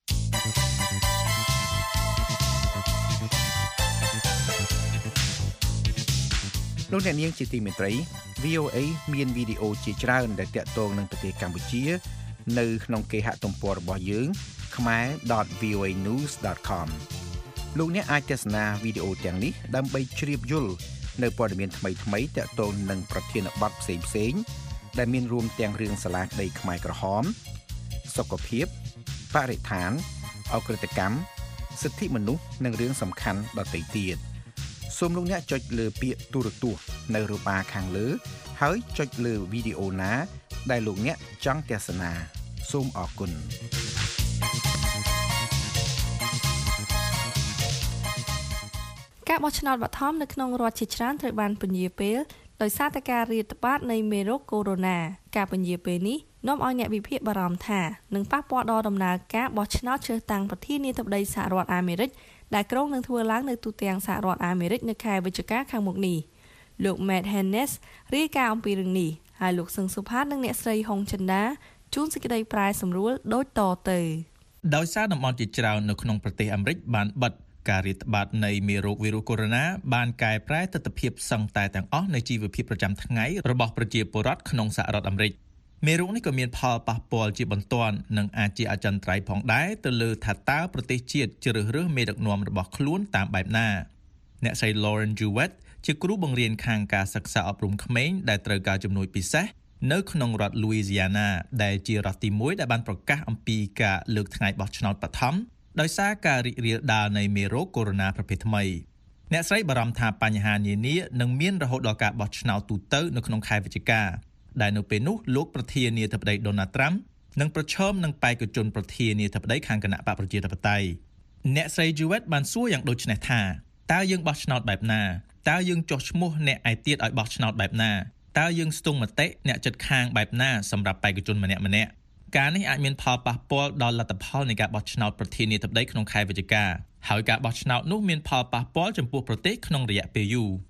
លោកអ្នកនាងជាទីមេត្រី VOA មានវីដេអូជាច្រើនដែលទាក់ទងនឹងប្រទេសកម្ពុជានៅក្នុងគេហទំព័ររបស់យើង khmer.voanews.com លោកអ្នកអាចទស្សនាវីដេអូទាំងនេះដើម្បីជ្រាបយល់នៅព័ត៌មានថ្មីៗទាក់ទងនឹងប្រធានបទផ្សេងៗដែលមានរួមទាំងរឿងសាលាក្តីខ្មែរក្រហមសុខភាពបរិស្ថានអក្រិតកម្មសិទ្ធិមនុស្សនិងរឿងសំខាន់ដទៃទៀតសូមលោកអ្នកចុចលើពាក្យទូរទស្សន៍នៅរូបបាខាងលើហើយចុចលើវីដេអូណាដែលលោកអ្នកចង់ទស្សនាសូមអរគុណការបោះឆ្នោតបឋមនៅក្នុងរដ្ឋជាច្រើនត្រូវបានពន្យាពេលដោយសារតែការរាតត្បាតនៃមេរោគកូវីដ -19 ការពន្យាពេលនេះនាំឲ្យអ្នកវិភាគបារម្ភថានឹងប៉ះពាល់ដល់ដំណើរការបោះឆ្នោតជ្រើសតាំងប្រធានាធិបតីសហរដ្ឋអាមេរិកដែលក្រុងនឹងធ្វើឡើងនៅទូទាំងសហរដ្ឋអាមេរិកនៅខែវិច្ឆិកាខាងមុខនេះលោក Matt Hannes រាយការណ៍អំពីរឿងនេះហើយលោកសឹងសុផាតនិងអ្នកស្រីហុងចិន្តាជួនសេចក្តីប្រែសម្រួលដូចតទៅដោយសារតំបន់ជាច្រើននៅក្នុងប្រទេសអាមេរិកបានបិទការរាតត្បាតនៃមេរោគវីរុសកូវីដ -19 បានកែប្រែទិដ្ឋភាពសឹងតែទាំងអស់នៃជីវភាពប្រចាំថ្ងៃរបស់ប្រជាពលរដ្ឋក្នុងសហរដ្ឋអាមេរិកមេរោគនេះក៏មានផលប៉ះពាល់ជាបន្ទាន់និងអាចជាអចិន្ត្រៃយ៍ផងដែរទៅលើថាតើប្រទេសជាតិជ្រើសរើសមេដឹកនាំរបស់ខ្លួនតាមបែបណាអ្នកស្រី Lauren Jewett ជាគ្រូបង្រៀនខាងការសិក្សាអប់រំក្មេងដែលត្រូវការជំនួយពិសេសនៅក្នុងរដ្ឋ Louisiana ដែលជារដ្ឋទី1ដែលបានប្រកាសអំពីការលើកថ្ងៃបោះឆ្នោតបឋមដោយសារការរីករាលដាលនៃមេរោគកូវីដ -19 ប្រភេទថ្មីអ្នកស្រីបារម្ភថាបញ្ហានានានឹងមានរហូតដល់ការបោះឆ្នោតទូទៅនៅក្នុងខែវិច្ឆិកាដែលនៅពេលនោះលោកប្រធានាធិបតី Donald Trump នឹងប្រឈមនឹងបេក្ខជនប្រធានាធិបតីខាងគណៈបកប្រជាធិបតេយ្យអ្នកស្រី Jewett បានសួរយ៉ាងដូចនេះថាតើយើងបោះឆ្នោតបែបណាតើយើងចុះឈ្មោះអ្នកឯទៀតឲ្យបោះឆ្នោតបែបណាតើយើងស្ទង់មតិអ្នកជិតខាងបែបណាសម្រាប់បេក្ខជនម្នាក់ៗការនេះអាចមានផលប៉ះពាល់ដល់លទ្ធផលនៃការបោះឆ្នោតប្រធានាធិបតីក្នុងខែវិច្ឆិកាហើយការបោះឆ្នោតនោះមានផលប៉ះពាល់ចំពោះប្រទេសក្នុងរយៈពេលយូរ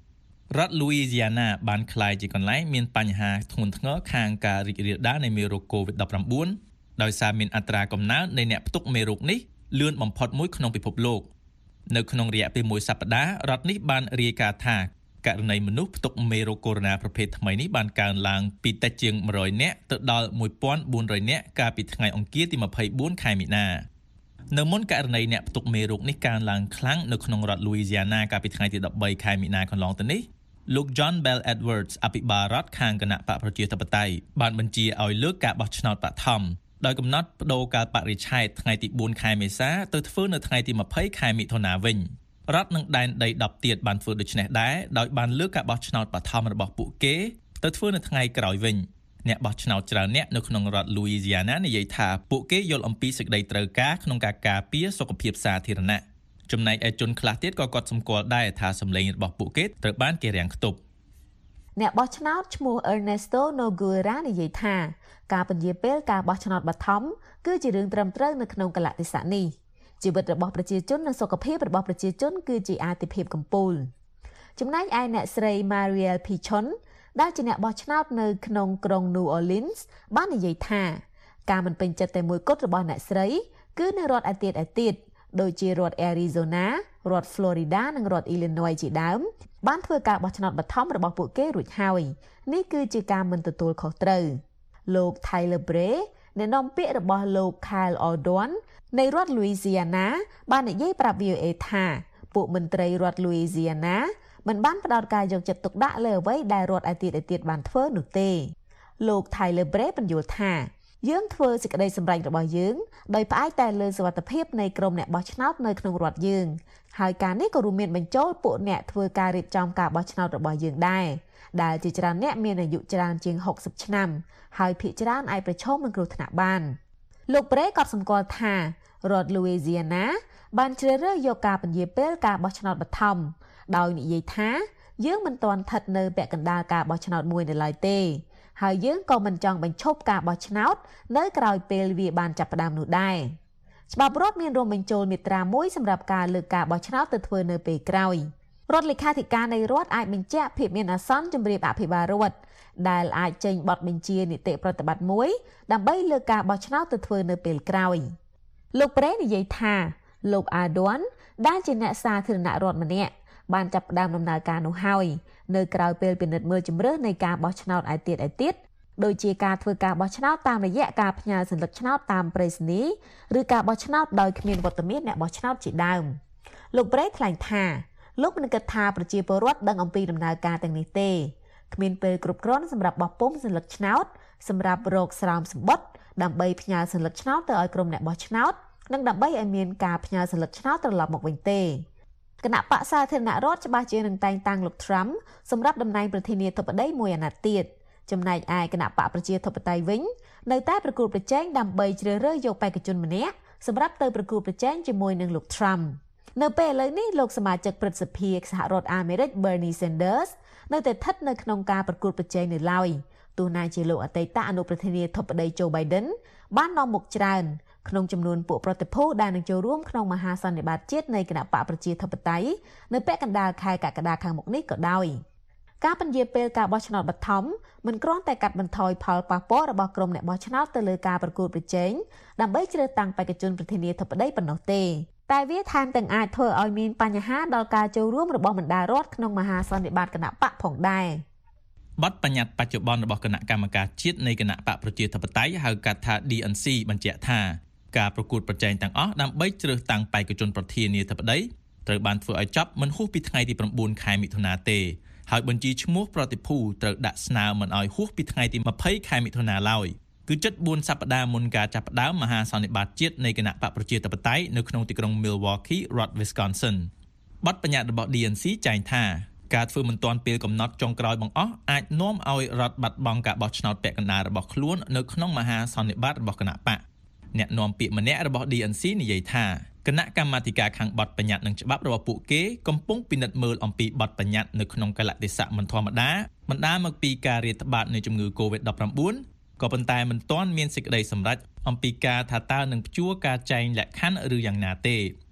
រដ្ឋ Louisiana បានក្លាយជាកន្លែងមានបញ្ហាធ្ងន់ធ្ងរខាងការរីករាលដាលនៃមេរោគ COVID-19 ដោយសារមានអត្រាកំណើននៃអ្នកផ្ទុកមេរោគនេះលឿនបំផុតមួយក្នុងពិភពលោកនៅក្នុងរយៈពេលមួយសប្តាហ៍រដ្ឋនេះបានរាយការណ៍ថាករណីមនុស្សផ្ទុកមេរោគកូវីដ -19 ប្រភេទថ្មីនេះបានកើនឡើងពីតិចជាង100នាក់ទៅដល់ 1400 នាក់កាលពីថ្ងៃអង្គារទី24ខែមីនានៅមុនករណីអ្នកផ្ទុកមេរោគនេះកើនឡើងខ្លាំងនៅក្នុងរដ្ឋ Louisiana កាលពីថ្ងៃទី13ខែមីនាកន្លងទៅនេះលោក John Bell Edwards អភិបាលរដ្ឋខាងគណៈបកប្រជាធិបតេយ្យបានបញ្ជាឲ្យលើកការបោះឆ្នោតបឋមដោយកំណត់បដូរកាលបរិច្ឆេទថ្ងៃទី4ខែមេសាទៅធ្វើនៅថ្ងៃទី20ខែមិថុនាវិញរដ្ឋនិងដែនដី10ទៀតបានធ្វើដូច្នេះដែរដោយបានលើកការបោះឆ្នោតបឋមរបស់ពួកគេទៅធ្វើនៅថ្ងៃក្រោយវិញអ្នកបោះឆ្នោតច្រើនអ្នកនៅក្នុងរដ្ឋ Louisiana និយាយថាពួកគេយល់អំពីសេចក្តីត្រូវការក្នុងការការពារសុខភាពសាធារណៈចំណែកឯជនខ្លះទៀតក៏គាត់សម្គាល់ដែរថាសម្លេងរបស់ពួកគេត្រូវបានគេរាំងខ្ទប់អ្នកបោះឆ្នោតឈ្មោះ Ernesto Nogueira និយាយថាការពន្យាពេលការបោះឆ្នោតបឋមគឺជារឿងត្រឹមត្រូវនៅក្នុងកលៈទេសៈនេះជីវិតរបស់ប្រជាជននិងសុខភាពរបស់ប្រជាជនគឺជាអាទិភាពកំពូលចំណែកឯអ្នកស្រី Mariel Pichon ដែលជាអ្នកបោះឆ្នោតនៅក្នុងក្រុង New Orleans បាននិយាយថាការមិនពេញចិត្តតែមួយគត់របស់អ្នកស្រីគឺនៅរដ្ឋឯទៀតដូចជារដ្ឋ Arizona រដ្ឋ Florida និងរដ្ឋ Illinois ជាដើមបានធ្វើការបោះឆ្នោតបឋមរបស់ពួកគេរួចហើយនេះគឺជាការមិនទទួលខុសត្រូវលោក Tyler Bray អ្នកនាំពាក្យរបស់លោក Kyle Aldon នៃរដ្ឋ Louisiana បាននិយាយប្រាប់ VOA ថាពួកមន្ត្រីរដ្ឋ Louisiana មិនបានផ្ដោតការយកចិត្តទុកដាក់លើអ្វីដែលរដ្ឋឯទៀតបានធ្វើនោះទេលោក Tyler Bray បញ្យល់ថាយើងធ្វើសេចក្តីសម្រេចរបស់យើងដោយផ្អែកតែលើសុវត្ថិភាពនៃក្រុមអ្នកបោះឆ្នោតនៅក្នុងរដ្ឋយើងហើយការនេះក៏រួមមានបញ្ចូលពួកអ្នកធ្វើការរៀបចំការបោះឆ្នោតរបស់យើងដែរដែលជាច្រើនអ្នកមានអាយុច្រើនជាង60ឆ្នាំហើយភាគច្រើនអាចប្រឈមនឹងគ្រោះថ្នាក់បានលោក Bray ក៏សម្គាល់ថារដ្ឋ Louisiana បានជ្រើសរើសយកការពន្យាពេលការបោះឆ្នោតបឋមដោយនិយាយថាយើងមិនទាន់ស្ថិតនៅពាក់កណ្ដាលការបោះឆ្នោតមួយនៅឡើយទេហើយយើងក៏មិនចង់បញ្ឈប់ការបោះឆ្នោតនៅក្រោយពេលវាបានចាប់ផ្ដើមនោះដែរច្បាប់រដ្ឋមានរួមបញ្ចូលមាត្រាមួយសម្រាប់ការលើកការបោះឆ្នោតទៅធ្វើនៅពេលក្រោយរដ្ឋលេខាធិការនៃរដ្ឋអាចបញ្ជាក់ភាពមានអាសន្នជំរាបអភិបាលរដ្ឋដែលអាចចេញបទបញ្ជានីតិប្រតិបត្តិមួយដើម្បីលើកការបោះឆ្នោតទៅធ្វើនៅពេលក្រោយលោកប្រេនិយាយថាលោក Ardon ដែលជាអ្នកសាធារណរដ្ឋម្នាក់បានចាប់ផ្ដើមដំណើរការនោះហើយនៅក្រៅពេលពិនិត្យមើលជំរឿននៃការបោះឆ្នោតឯទៀតដូចជាការធ្វើការបោះឆ្នោតតាមរយៈការផ្ញើសញ្ញាឆ្នោតតាមប្រេសនីឬការបោះឆ្នោតដោយគ្មានវត្តមានអ្នកបោះឆ្នោតជាដើមលោកប្រេថ្លែងថាលោកមិនគិតថាប្រជាពលរដ្ឋដឹងអំពីដំណើរការទាំងនេះទេគ្មានពេលគ្រប់គ្រាន់សម្រាប់បោះពុម្ពសញ្ញាឆ្នោតសម្រាប់រកស្រោមសម្បត្តិដើម្បីផ្ញើសញ្ញាឆ្នោតទៅឲ្យក្រុមអ្នកបោះឆ្នោតនិងដើម្បីឲ្យមានការផ្ញើសញ្ញាឆ្នោតត្រឡប់មកវិញទេគណៈបក្សសាធារណរដ្ឋច្បាស់ជានឹងតែងតាំងលោក Trump សម្រាប់តំណែងប្រធានាធិបតីមួយអាណត្តិទៀតចំណែកឯគណៈបកប្រជាធិបតេយ្យវិញនៅតែប្រគល់ប្រជែងដើម្បីជ្រើសរើសយកបេក្ខជនម្នាក់សម្រាប់ទៅប្រគល់ប្រជែងជាមួយនឹងលោក Trump នៅពេលឥឡូវនេះលោកសមាជិកព្រឹទ្ធសភាសហរដ្ឋអាមេរិក Bernie Sanders នៅតែស្ថិតនៅក្នុងការប្រគល់ប្រជែងនៅឡើយទោះណាជាលោកអតីតអនុប្រធានាធិបតី Joe Biden បាននាំមុខច្រើនក្នុងចំនួនពួកប្រតិភូដែលនឹងចូលរួមក្នុងមហាសន្និបាតជាតិនៃគណៈបកប្រជាធិបតេយ្យនៅពាក់កណ្ដាលខែកក្កដាខាងមុខនេះក៏ដោយការពន្យាពេលការបោះឆ្នោតបឋមមិនគ្រាន់តែកាត់បន្ថយផលប៉ះពាល់របស់ក្រុមអ្នកបោះឆ្នោតទៅលើការប្រកួតប្រជែងដើម្បីជ្រើសតាំងបេក្ខជនប្រធានាធិបតីប៉ុណ្ណោះទេតែវាថែមទាំងអាចធ្វើឲ្យមានបញ្ហាដល់ការចូលរួមរបស់បណ្ដារដ្ឋក្នុងមហាសន្និបាតគណៈបកផងដែរបទបញ្ញត្តិបច្ចុប្បន្នរបស់គណៈកម្មការជាតិនៃគណៈបកប្រជាធិបតេយ្យហៅកាត់ថា DNC បញ្ជាក់ថាការប្រកួតប្រជែងទាំងអស់ដើម្បីជ្រើសតាំងបេក្ខជនប្រធានាធិបតីត្រូវបានធ្វើឲ្យចប់មិនហួសពីថ្ងៃទី9ខែមិថុនាទេហើយបញ្ជីឈ្មោះប្រតិភូត្រូវដាក់ស្នើមិនឲ្យហួសពីថ្ងៃទី20ខែមិថុនាឡើយគឺជិត4សប្តាហ៍មុនការចាប់ផ្ដើមមហាសន្និបាតជាតិនៃគណៈបកប្រជាធិបតេយ្យនៅក្នុងទីក្រុង Milwaukee រដ្ឋ Wisconsin បទបញ្ញត្តិរបស់ DNC ចែងថាការធ្វើមិនទាន់ពេលកំណត់ចុងក្រោយបង្អស់អាចនាំឲ្យរដ្ឋបាត់បង់ការបោះឆ្នោតពាក់កណ្ដាលរបស់ខ្លួននៅក្នុងមហាសន្និបាតរបស់គណៈបកអ្នកនាំពាក្យម្នាក់របស់ DNC និយាយថាគណៈកម្មាធិការខាងបទបញ្ញត្តិនិងច្បាប់របស់ពួកគេកំពុងពិនិត្យមើលអំពីបទបញ្ញត្តិនៅក្នុងកលតិស័កមិនធម្មតាបណ្ដាលមកពីការរាតត្បាតនៃជំងឺ COVID-19 ក៏ប៉ុន្តែមិនទាន់មានសេចក្តីសម្រេចអំពីការថាតើនឹងព្យួរការចែងលក្ខខណ្ឌឬយ៉ាងណាទេ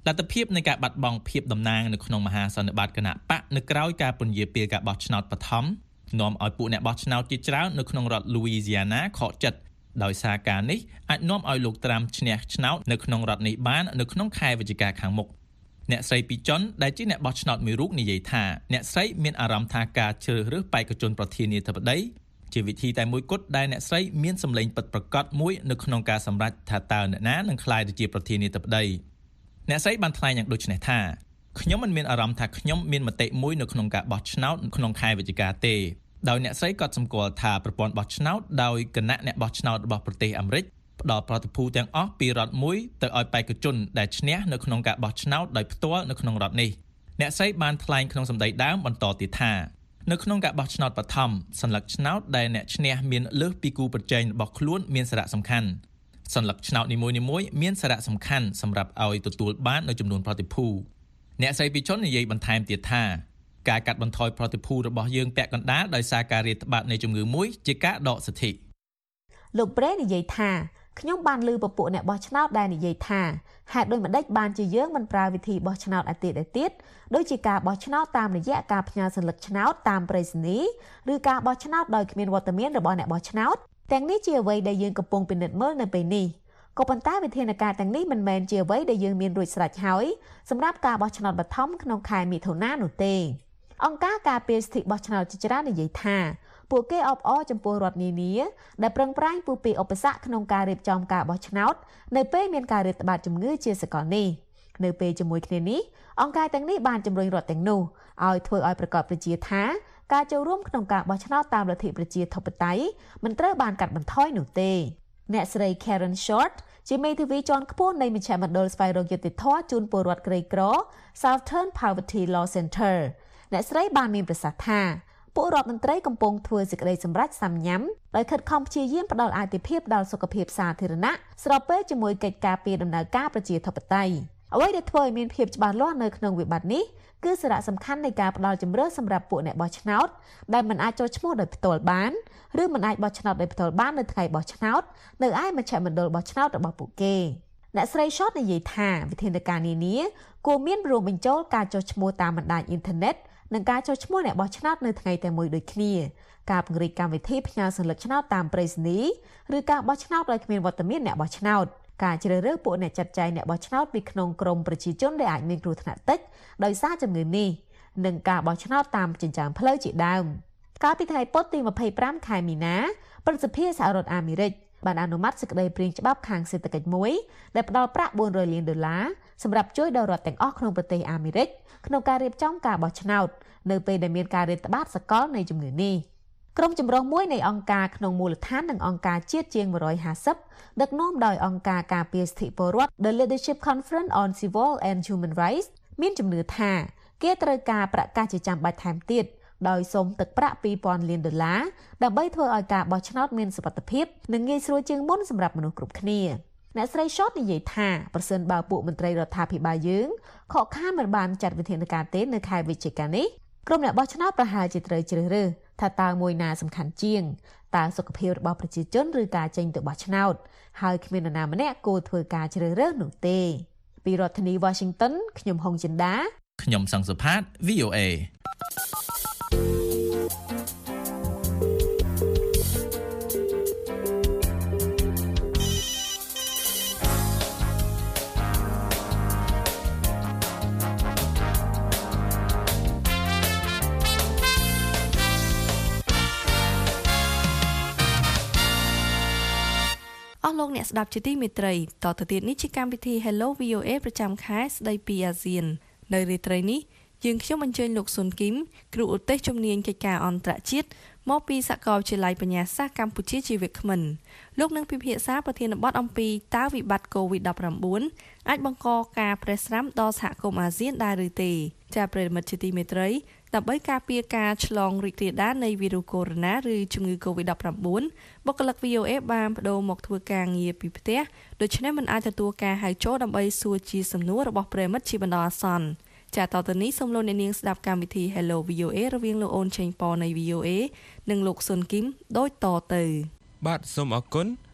លទ្ធភាពនៃការបាត់បង់ភាពតំណាងនៅក្នុងមហាសន្និបាតគណៈបកនៅក្រៅការពន្យាពេលការបោះឆ្នោតបឋមនាំឲ្យពួកអ្នកបោះឆ្នោតជាច្រើននៅក្នុងរដ្ឋ Louisiana ខកចិត្តដោយសារការនេះអាចនាំឲ្យលោកត្រាំឈ្នះឆ្នោតនៅក្នុងរដ្ឋនេះបាននៅក្នុងខែវិច្ឆិកាខាងមុខអ្នកស្រីពីចុនដែលជាអ្នកបោះឆ្នោតមួយរូបនិយាយថាអ្នកស្រីមានអារម្មណ៍ថាការជ្រើសរើសបេក្ខជនប្រធានាធិបតីជាវិធីតែមួយគត់ដែលអ្នកស្រីមានសម្លេងពិតប្រាកដមួយនៅក្នុងការសម្រេចថាតើអ្នកណានឹងក្លាយទៅជាប្រធានាធិបតីអ្នកស្រីបានថ្លែងយ៉ាងដូចនេះថាខ្ញុំមិនមានអារម្មណ៍ថាខ្ញុំមានមតិមួយនៅក្នុងការបោះឆ្នោតក្នុងខែវិច្ឆិកាទេដោយអ្នកស្រីក៏សម្គាល់ថាប្រព័ន្ធបោះឆ្នោតដោយគណៈអ្នកបោះឆ្នោតរបស់ប្រទេសអាមេរិកផ្ដល់ប្រតិភូទាំងអស់ពីរដ្ឋមួយទៅឲ្យបេក្ខជនដែលឈ្នះនៅក្នុងការបោះឆ្នោតដោយផ្ទាល់នៅក្នុងរដ្ឋនេះអ្នកស្រីបានថ្លែងក្នុងសម្ដីដើមបន្តទៀតថានៅក្នុងការបោះឆ្នោតបឋមសញ្ញាឆ្នោតដែលអ្នកឈ្នះមានលើសពីគូប្រជែងរបស់ខ្លួនមានសារៈសំខាន់សញ្ញាឆ្នោតនីមួយៗមានសារៈសំខាន់សម្រាប់ឲ្យទទួលបាននូវចំនួនប្រតិភូអ្នកស្រីពីជននិយាយបន្ថែមទៀតថាការកាត់បន្ថយប្រតិភូរបស់យើងពាក់កណ្ដាលដោយសារការរាតត្បាតនៃជំងឺមួយជាការដកសិទ្ធិលោកប្រេនិយាយថាខ្ញុំបានលើពពួកអ្នកបោះឆ្នោតដែលនិយាយថាហេតុដូចម្ដេចបានជាយើងមិនប្រើវិធីបោះឆ្នោតឯទៀតដូចជាការបោះឆ្នោតតាមរយៈការផ្ញើសញ្ញាឆ្នោតតាមប្រៃសណីឬការបោះឆ្នោតដោយគ្មានវត្តមានរបស់អ្នកបោះឆ្នោតទាំងនេះជាអ្វីដែលយើងកំពុងពិនិត្យមើលនៅពេលនេះក៏ប៉ុន្តែវិធានការទាំងនេះមិនមែនជាអ្វីដែលយើងមានរួចស្រេចហើយសម្រាប់ការបោះឆ្នោតបឋមក្នុងខែមិថុនានោះទេអង្គការការពារសិទ្ធិបោះឆ្នោតជាច្រើននិយាយថាពួកគេអបអរចំពោះរដ្ឋនានាដែលប្រឹងប្រែងពុះពីឧបសគ្គក្នុងការរៀបចំការបោះឆ្នោតនៅពេលមានការរាតត្បាតជំងឺជាសកលនេះនៅពេលជាមួយគ្នានេះអង្គការទាំងនេះបានជំរុញរដ្ឋទាំងនោះឲ្យធ្វើឲ្យប្រកបប្រជាថាការចូលរួមក្នុងការបោះឆ្នោតតាមលទ្ធិប្រជាធិបតេយ្យមិនត្រូវបានកាត់បន្ថយនោះទេអ្នកស្រី Karen Short ជាមេធាវីជាន់ខ្ពស់នៃមជ្ឈមណ្ឌលស្វែងរកយុត្តិធម៌ជូនពលរដ្ឋក្រីក្រ Southern Poverty Law Center អ្នកស្រីបានមានប្រសាសន៍ថាពួករដ្ឋមន្ត្រីកំពុងធ្វើសេចក្តីសម្រេចសាមញ្ញដោយខិតខំព្យាយាមផ្ដល់អាទិភាពដល់សុខភាពសាធារណៈស្របពេលជាមួយកិច្ចការពីដំណើរការប្រជាធិបតេយ្យអ្វីដែលធ្វើឲ្យមានភាពច្បាស់លាស់នៅក្នុងវិបត្តិនេះគឺសារៈសំខាន់នៃការផ្ដល់ជម្រើសសម្រាប់ពួកអ្នកបោះឆ្នោតដែលមិនអាចចូលឈ្មោះដោយផ្ទាល់បានឬមិនអាចបោះឆ្នោតដោយផ្ទាល់បាននៅថ្ងៃបោះឆ្នោតនៅឯមជ្ឈមណ្ឌលបោះឆ្នោតរបស់ពួកគេអ្នកស្រី Short និយាយថាវិធានការនានាគួរមានរួមបញ្ចូលការចុះឈ្មោះតាមបណ្ដាញអ៊ីនធឺណិតនិងការចុះឈ្មោះអ្នកបោះឆ្នោតនៅថ្ងៃតែមួយដូចគ្នាការពង្រីកកម្មវិធីផ្ញើសញ្ញាឆ្នោតតាមប្រៃសណីឬការបោះឆ្នោតដោយគ្មានវត្តមានអ្នកបោះឆ្នោតការជ្រើសរើសពួកអ្នកចាត់ចែងអ្នកបោះឆ្នោតពីក្នុងក្រុមប្រជាជនដែលអាចមានគ្រោះថ្នាក់តិចដោយសារជំងឺនេះនិងការបោះឆ្នោតតាមចិញ្ចើមផ្លូវជាដើមកាលពីថ្ងៃពុធទី25ខែមីនាប្រសិទ្ធភាពសហរដ្ឋអាមេរិកបានអនុម័តសេចក្តីព្រាងច្បាប់ខាងសេដ្ឋកិច្ចមួយដែលផ្ដល់ប្រាក់$400 លានសម្រាប់ជួយដល់រដ្ឋទាំងអស់ក្នុងប្រទេសអាមេរិកក្នុងការរៀបចំការបោះឆ្នោតនៅពេលដែលមានការរាតត្បាតសកលនៃជំងឺនេះក្រុមចម្រុះមួយនៃអង្គការក្នុងមូលដ្ឋាននិងអង្គការជាតិជាង150ដឹកនាំដោយអង្គការការពារសិទ្ធិពលរដ្ឋ The Leadership Conference on Civil and Human Rights មានជំនឿថាគេត្រូវការប្រាក់កាសជាចាំបាច់ថែមទៀតដោយសូមទឹកប្រាក់$2,000 លានដើម្បីធ្វើឲ្យការបោះឆ្នោតមានសុវត្ថិភាពនិងងាយស្រួលជាងមុនសម្រាប់មនុស្សគ្រប់គ្នាអ្នកស្រី Short និយាយថាប្រសិនបើពួកមន្ត្រីរដ្ឋាភិបាលយើងខកខានមិនបានចាត់វិធានការទេនៅខែវិច្ឆិកានេះក្រុមអ្នកបោះឆ្នោតប្រហែលជាត្រូវជ្រើសរើសថាតើមួយណាសំខាន់ជាងតើសុខភាពរបស់ប្រជាជនឬការចេញទៅបោះឆ្នោតហើយគ្មាននរណាម្នាក់គួរធ្វើការជ្រើសរើសនោះទេពីរដ្ឋធានី Washington ខ្ញុំហុងចិន្តាខ្ញុំសង្សុផាត VOA លោកអ្នកស្ដាប់ជាទីមេត្រីតទៅទៀតនេះជាកម្មវិធី Hello VOA ប្រចាំខែស្ដីពីអាស៊ាននៅរាត្រីនេះយើងខ្ញុំអញ្ជើញលោកស៊ុនគីមគ្រូឧទ្ទេសជំនាញកិច្ចការអន្តរជាតិមកពីសាកលវិទ្យាល័យបញ្ញាសាស្ត្រកម្ពុជាជាវាគ្មិនលោកនឹងពិភាក្សាប្រធានបទអំពីតើវិបត្តិ COVID-19 អាចបង្កការប្រេះស្រាំដល់សហគមន៍អាស៊ានដែរឬទេចា៎ប្រិយមិត្តជាទីមេត្រីដើម្បីការពារការឆ្លងរីករាលដាលនៃវីរុសកូវីដ -19 ឬជំងឺ COVID-19 បុគ្គលិក VOA បានបដូរមកធ្វើការងារពីផ្ទះដូច្នេះមិនអាចទទួលការហៅចូលដើម្បីសួរជាសំណួររបស់ប្រិយមិត្តជាបណ្ដោះអាសន្នចាតទៅនេះសូមលោកអ្នកនាងស្ដាប់កម្មវិធី Hello VOA រវាងលោកអូនឆេងប៉នៃ VOA និងលោកស៊ុនគីមដូចតទៅបាទសូមអរគុណ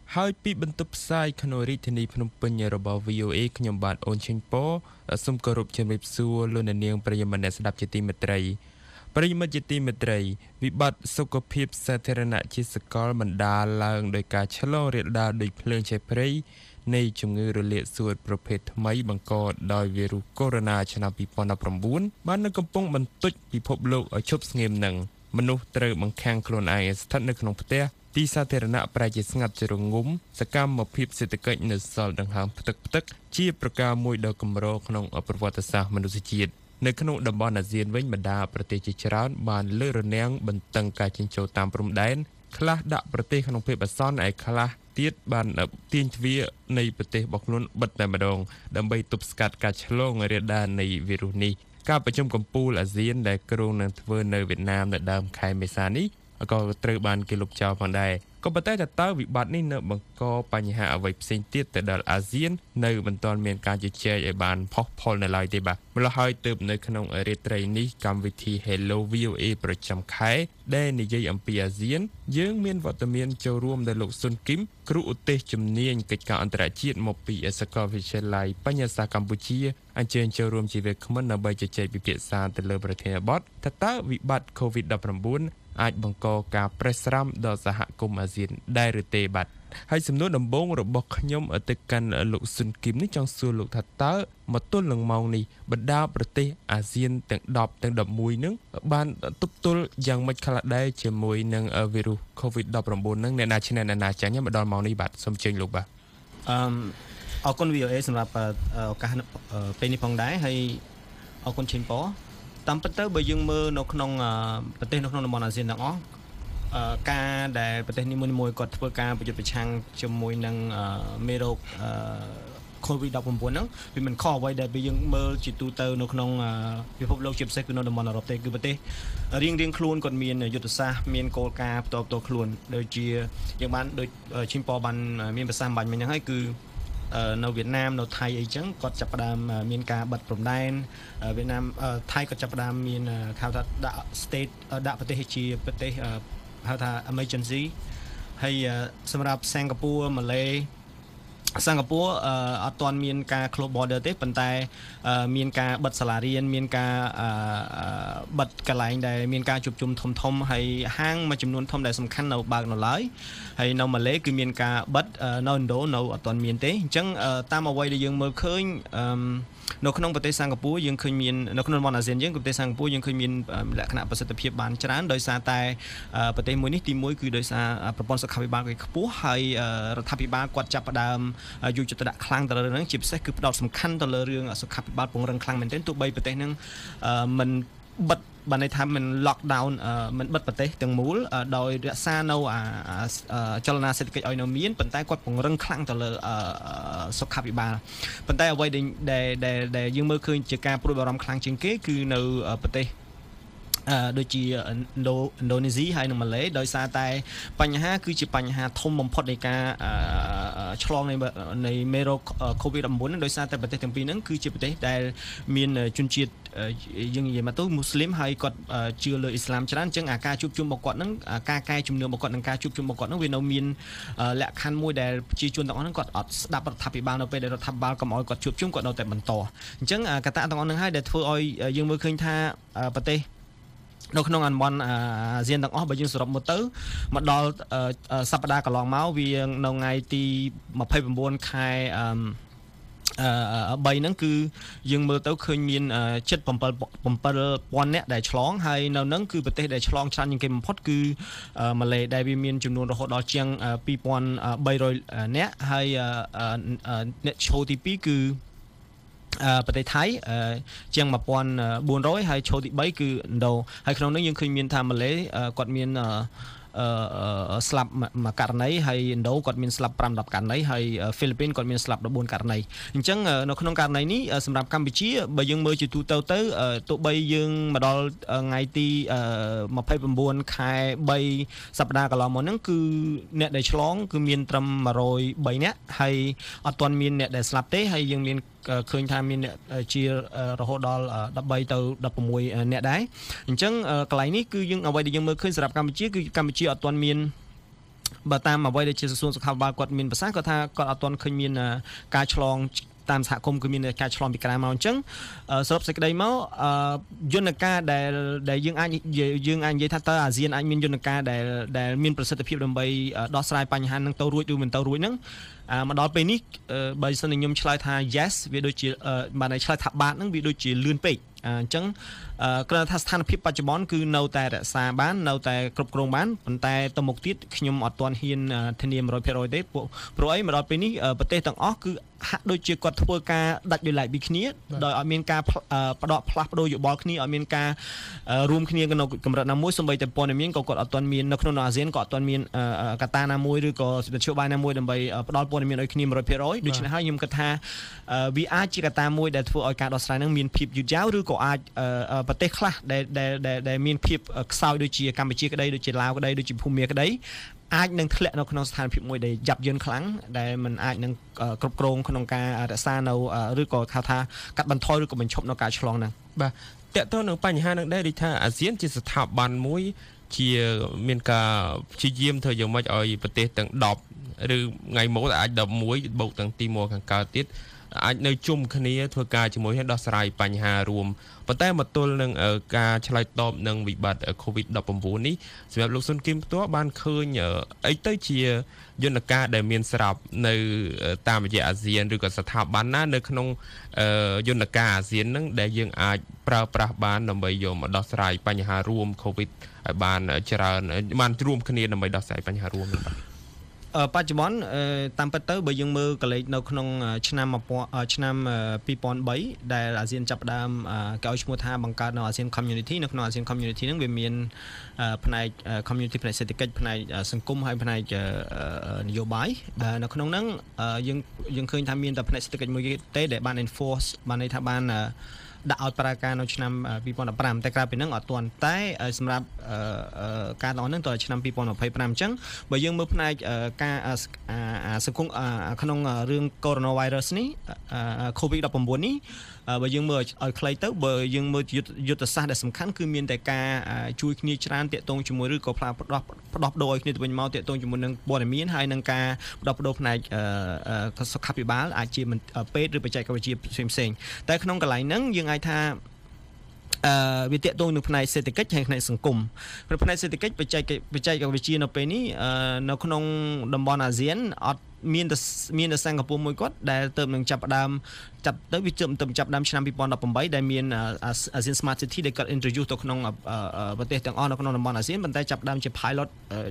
ហើយពីបន្ទប់ផ្សាយក្នុងរាជធានីភ្នំពេញរបស់ VOA ខ្ញុំបាទអូនឈិញប៉សូមគោរពជំរាបសួរលោកអ្នកនាងប្រិយមិត្តអ្នកស្ដាប់ជាទីមេត្រីប្រិយមិត្តជាទីមេត្រីវិបត្តិសុខភាពសាធារណៈជាសកលបណ្ដាលឡើងដោយការឆ្លងរាលដាលដោយភ្លើងឆេះព្រៃនៃជំងឺរលាកសួតប្រភេទថ្មីបង្កដោយវីរុសកូវីដ -19 ឆ្នាំ2019បាននៅកំពុងបន្ទុចពិភពលោកឲ្យឈប់ស្ងៀមនឹងមនុស្សត្រូវបង្ខាំងខ្លួនឯងស្ថិតនៅក្នុងផ្ទះទីសាធារណៈប្រែជាស្ងាត់ជារងំសកម្មភាពសេដ្ឋកិច្ចនៅសល់ដង្ហើមផ្ទឹកជាប្រការមួយដ៏កម្រក្នុងប្រវត្តិសាស្ត្រមនុស្សជាតិនៅក្នុងតំបន់អាស៊ានវិញបណ្ដាប្រទេសជាច្រើនបានលើករនាំងបន្តឹងការចិញ្ចោតតាមព្រំដែនខ្លះដាក់ប្រទេសក្នុងភាពអាសន្នឯខ្លះទៀតបានទាញទ្វារនៃប្រទេសរបស់ខ្លួនបិទតែម្ដងដើម្បីទប់ស្កាត់ការឆ្លងរាលដាលនៃវីរុសនេះការប្រជុំកំពូលអាស៊ានដែលគ្រោងនឹងធ្វើនៅវៀតណាមនៅដើមខែមេសានេះក៏ត្រូវបានគេលុបចោលផងដែរក៏ប៉ុន្តែតើវិបត្តិនេះនៅបង្កបញ្ហាអ្វីផ្សេងទៀតទៅដល់អាស៊ាននៅមិនទាន់មានការជជែកឲ្យបានផុសផុលនៅឡើយទេបាទម្ល៉េះហើយទើបនៅក្នុងរាត្រីនេះកម្មវិធី Hello VOA ប្រចាំខែដែលនិយាយអំពីអាស៊ានយើងមានវត្តមានចូលរួមដោយលោកស៊ុនគឹមគ្រូឧទ្ទេសជំនាញកិច្ចការអន្តរជាតិមកពីសាកលវិទ្យាល័យបញ្ញាសាស្ត្រកម្ពុជាអញ្ជើញចូលរួមជាវាគ្មិនដើម្បីជជែកពិភាក្សាទៅលើប្រធានបទតើវិបត្តិ COVID-19 អាចបង្កការប្រេះស្រាំដល់សហគមន៍អាស៊ានដែរឬទេបាទហើយសំណួរដំបូងរបស់ខ្ញុំទៅកាន់លោកស៊ុនគឹមនេះចង់សួរលោកថាតើមកទល់នឹងម៉ោងនេះបណ្ដាប្រទេសអាស៊ានទាំង10ទាំង11នឹងបានទប់ទល់យ៉ាងម៉េចខ្លះដែរជាមួយនឹងវីរុស COVID-19 នឹងអ្នកណាឈ្នះអ្នកណាចាញ់មកដល់ម៉ោងនេះបាទសូមជើញលោកបាទអរគុណ VOA សម្រាប់ឱកាសពេលនេះផងដែរហើយអរគុណឈិនប៉តាមពិតទៅបើយើងមើលនៅក្នុងប្រទេសនៅក្នុងតំបន់អាស៊ានទាំងអស់ការដែលប្រទេសនីមួយៗគាត់ធ្វើការប្រយុទ្ធប្រឆាំងជាមួយនឹងមេរោគCOVID-19 ហ្នឹងវាមិនខុសអ្វីដែលយើងមើលជាទូទៅនៅក្នុងពិភពលោកជាពិសេសគឺនៅតំបន់អឺរ៉ុបទេគឺប្រទេសរៀងខ្លួនគាត់មានយុទ្ធសាស្ត្រមានគោលការណ៍ផ្ទាល់ខ្លួនដូចជាយើងបានដូចឈិនប៉បានមានប្រសាសន៍បាញ់មិញហ្នឹងហើយគឺនៅវៀតណាមនៅថៃអីចឹងគាត់ចាប់ផ្ដើមមានការបិទព្រំដែនវៀតណាមថៃគាត់ចាប់ផ្ដើមមានហៅថាដាក់ state ដាក់ប្រទេសជាប្រទេសហៅថា emergency ហើយសម្រាប់សិង្ហបុរីម៉ាឡេសិង្ហបុរីអត់ទាន់មានការ close border ទេប៉ុន្តែមានការបិទសាលារៀនមានការបិទកន្លែងដែលមានការជួបជុំធំហើយហាងមួយចំនួនធំដែលសំខាន់នៅបើកនៅឡើយហើយនៅម៉ាឡេគឺមានការបិទនៅឥណ្ឌូនៅអត់ទាន់មានទេអញ្ចឹងតាមអ្វីដែលយើងមើលឃើញនៅក្នុងប្រទេសសិង្ហបុរីយើងឃើញមាននៅក្នុងតំបន់អាស៊ានយើងប្រទេសសិង្ហបុរីយើងឃើញមានលក្ខណៈប្រសិទ្ធភាពបានច្រើនដោយសារតែប្រទេសមួយនេះទី1គឺដោយសារប្រព័ន្ធសុខាភិបាលគេខ្ពស់ហើយរដ្ឋាភិបាលគាត់ចាប់ផ្ដើមយកចិត្តទុកដាក់ខ្លាំងទៅលើរឿងជាពិសេសគឺផ្ដោតសំខាន់ទៅលើរឿងសុខាភិបាលពង្រឹងខ្លាំងមែនទែនទោះបីប្រទេសហ្នឹងមិនបិទបានន័យថាមិន lockdown មិនបិទប្រទេសទាំងមូលដោយរក្សានៅចលនាសេដ្ឋកិច្ចឲ្យនៅមានប៉ុន្តែគាត់ពង្រឹងខ្លាំងទៅលើសុខាភិបាលប៉ុន្តែអ្វីដែលយើងមើលឃើញជាការព្រួយបារម្ភខ្លាំងជាងគេគឺនៅប្រទេសដូចជាឥណ្ឌូនេស៊ីហើយនិងម៉ាឡេដោយសារតែបញ្ហាគឺជាបញ្ហាធំបំផុតនៃការឆ្លងនៃមេរោគ COVID-19 ដោយសារតែប្រទេសទាំងពីរហ្នឹងគឺជាប្រទេសដែលមានជនជាតិយើងនិយាយមកទៅមូស្លីមហើយគាត់ជឿលើអ៊ីស្លាមច្រើនអញ្ចឹងការជួបជុំរបស់គាត់ហ្នឹងការកែជំនឿរបស់គាត់និងការជួបជុំរបស់គាត់ហ្នឹងវានៅមានលក្ខខណ្ឌមួយដែលប្រជាជនទាំងអស់ហ្នឹងគាត់អត់ស្ដាប់រដ្ឋាភិបាលនៅពេលដែលរដ្ឋាភិបាលកុំឲ្យគាត់ជួបជុំគាត់នៅតែបន្តអញ្ចឹងកត្តាទាំងអស់ហ្នឹងហើយដែលធ្វើឲ្យយើងមើលឃើញថាប្រទេសនៅក្នុងតំបន់អាស៊ានទាំងអស់បើយើងសរុបមកទៅមកដល់សប្តាហ៍កន្លងមកវានៅថ្ងៃទី29ខែ3ហ្នឹងគឺយើងមើលទៅឃើញមានជិត7,000 នាក់ដែលឆ្លងហើយនៅហ្នឹងគឺប្រទេសដែលឆ្លងច្រើនជាងគេបំផុតគឺម៉ាឡេដែលវាមានចំនួនរហូតដល់ជាង 2,300 នាក់ហើយអ្នកឈរទី2គឺប្រទេសថៃជាង 1,400 ហើយឈរទី3គឺឥណ្ឌូហើយក្នុងនោះយើងឃើញមានថាម៉ាឡេគាត់មានស្លាប់មួយករណីហើយឥណ្ឌូគាត់មានស្លាប់ 5-10 ករណីហើយហ្វីលីពីនគាត់មានស្លាប់ 14 ករណីអញ្ចឹងនៅក្នុងករណីនេះសម្រាប់កម្ពុជាបើយើងមើលជាទូទៅទោះបីយើងមកដល់ថ្ងៃទី29ខែ3សប្តាហ៍កន្លងមកហ្នឹងគឺអ្នកដែលឆ្លងគឺមានត្រឹម103នាក់ហើយអត់ទាន់មានអ្នកដែលស្លាប់ទេហើយយើងមានឃើញថាមានជារហូតដល់13ទៅ16អ្នកដែរអញ្ចឹងកន្លែងនេះគឺយើងអ្វីដែលយើងមើលឃើញសម្រាប់កម្ពុជាគឺកម្ពុជាអត់ទាន់មានបើតាមអ្វីដែលជាក្រសួងសុខាភិបាលគាត់មានប្រសាសន៍គាត់ថាគាត់អត់ទាន់ឃើញមានការឆ្លងតាមសហគមន៍គឺមានការឆ្លងពីក្រៅមកអញ្ចឹងសរុបសេចក្តីមកយន្តការដែលយើងអាចនិយាយថាតើអាស៊ានអាចមានយន្តការដែលមានប្រសិទ្ធភាពដើម្បីដោះស្រាយបញ្ហានឹងទៅរួចឬមិនទៅរួចហ្នឹងមកដល់ពេលនេះបើសិនខ្ញុំឆ្លើយថា yes វាដូចជាបានតែឆ្លើយថាបាទហ្នឹងវាដូចជាលឿនពេកអញ្ចឹងគ្រាន់តែថាស្ថានភាពបច្ចុប្បន្នគឺនៅតែរក្សាបាននៅតែគ្រប់គ្រងបានប៉ុន្តែទៅមុខទៀតខ្ញុំអត់ទាន់ហ៊ានធានា 100% ទេព្រោះអីមកដល់ពេលនេះប្រទេសទាំងអស់គឺហាក់ដូចជាគាត់ធ្វើការដាច់ដោយឡែកពីគ្នាដោយអត់មានការផ្លាស់ប្ដូរយោបល់គ្នាអត់មានការរួមគ្នានៅកម្រិតណាមួយសូម្បីតែព័ត៌មានក៏គាត់អត់ទាន់មាននៅក្នុងអាស៊ានក៏អត់ទាន់មានកត្តាណាមួយឬក៏វិទ្យាបាយណាមួយដើម្បីផ្ដល់ព័ត៌មានឲ្យគ្នា 100% ដូច្នេះហើយខ្ញុំគិតថាវាអាចជាកត្តាមួយដែលធ្វើឲ្យការដោះស្រាយនឹងមានភាពយឺតយ៉ាវឬក៏អាចប្រទេសខ្លះដែលមានភាពខ្សោយដូចជាកម្ពុជាក្តីដូចជាឡាវក្តីដូចជាភូមាក្តីអាចនឹងធ្លាក់នៅក្នុងស្ថានភាពមួយដែលយ៉ាប់យឺនខ្លាំងដែលมันអាចនឹងគ្រប់គ្រងក្នុងការរក្សានៅឬក៏ហៅថាកាត់បន្ថយឬក៏បញ្ឈប់នៅការឆ្លងហ្នឹងបាទតើតើនឹងបញ្ហានឹងដែរដូចថាអាស៊ានជាស្ថាប័នមួយជាមានការព្យាយាមធ្វើយ៉ាងម៉េចឲ្យប្រទេសទាំង10ឬថ្ងៃមុខអាច11បូកទាំងទី1ខាងកើតទៀតអាចនៅជុំគ្នាធ្វើការជាមួយឲ្យដោះស្រាយបញ្ហារួមប៉ុន្តែមកទល់នឹងការឆ្លើយតបនឹងវិបត្តិ COVID-19 នេះសម្រាប់លោកស៊ុនគីមផ្ទាល់បានឃើញអីទៅជាយន្តការដែលមានស្រាប់នៅតាមរយៈអាស៊ានឬក៏ស្ថាប័នណានៅក្នុងយន្តការអាស៊ានហ្នឹងដែលយើងអាចប្រើប្រាស់បានដើម្បីយកមកដោះស្រាយបញ្ហារួម COVID ឲ្យបានច្រើនបានរួមគ្នាដើម្បីដោះស្រាយបញ្ហារួមនេះបាទបច្ចុប្បន្នតាមពិតទៅបើយើងមើលកលេចនៅក្នុងឆ្នាំ2003ដែលអាស៊ានចាប់ផ្ដើមគេឲ្យឈ្មោះថាបង្កើតនៅអាស៊ាន community នៅក្នុងអាស៊ាន community ហ្នឹងវាមានផ្នែក community ផ្នែកសេដ្ឋកិច្ចផ្នែកសង្គមហើយផ្នែកនយោបាយនៅក្នុងហ្នឹងយើងឃើញថាមានតែផ្នែកសេដ្ឋកិច្ចមួយទេដែលបាន enforce បានន័យថាបានដាក់ឲ្យប្រើការនៅឆ្នាំ2015តែក្រៅពីហ្នឹងអត់ទាន់តែសម្រាប់ការដល់ហ្នឹងតទៅឆ្នាំ2025អញ្ចឹងបើយើងមើលផ្នែកការសង្គមក្នុងរឿង coronavirus នេះ COVID-19 នេះបើយើងមើលឲ្យខ្លីទៅបើយើងមើលយុទ្ធសាស្ត្រដែលសំខាន់គឺមានតែការជួយគ្នាច្រើនតាក់ទងជាមួយឬក៏ផ្លាស់ផ្ដោះប្ដូរឲ្យគ្នាទៅវិញមកតាក់ទងជាមួយនឹងព័ត៌មានហើយនឹងការផ្ដោះប្ដូរផ្នែកសុខាភិបាលអាចជាពេទ្យឬបច្ចេកវិទ្យាផ្សេងៗតែក្នុងកន្លែងហ្នឹងយើងអាចថាវាតាក់ទងនឹងផ្នែកសេដ្ឋកិច្ចហើយផ្នែកសង្គមផ្នែកសេដ្ឋកិច្ចបច្ចេកវិទ្យានៅពេលនេះនៅក្នុងតំបន់អាស៊ានអត់មានតែសិង្ហបុរីមួយគាត់ដែលទៅនឹងចាប់ផ្ដើមចាប់ទៅវាចាប់ផ្ដើមឆ្នាំ2018ដែលមានអាស៊ាន Smart City ដែលគាត់ introduce ទៅក្នុងប្រទេសទាំងអស់នៅក្នុងតំបន់អាស៊ានប៉ុន្តែចាប់ផ្ដើមជា pilot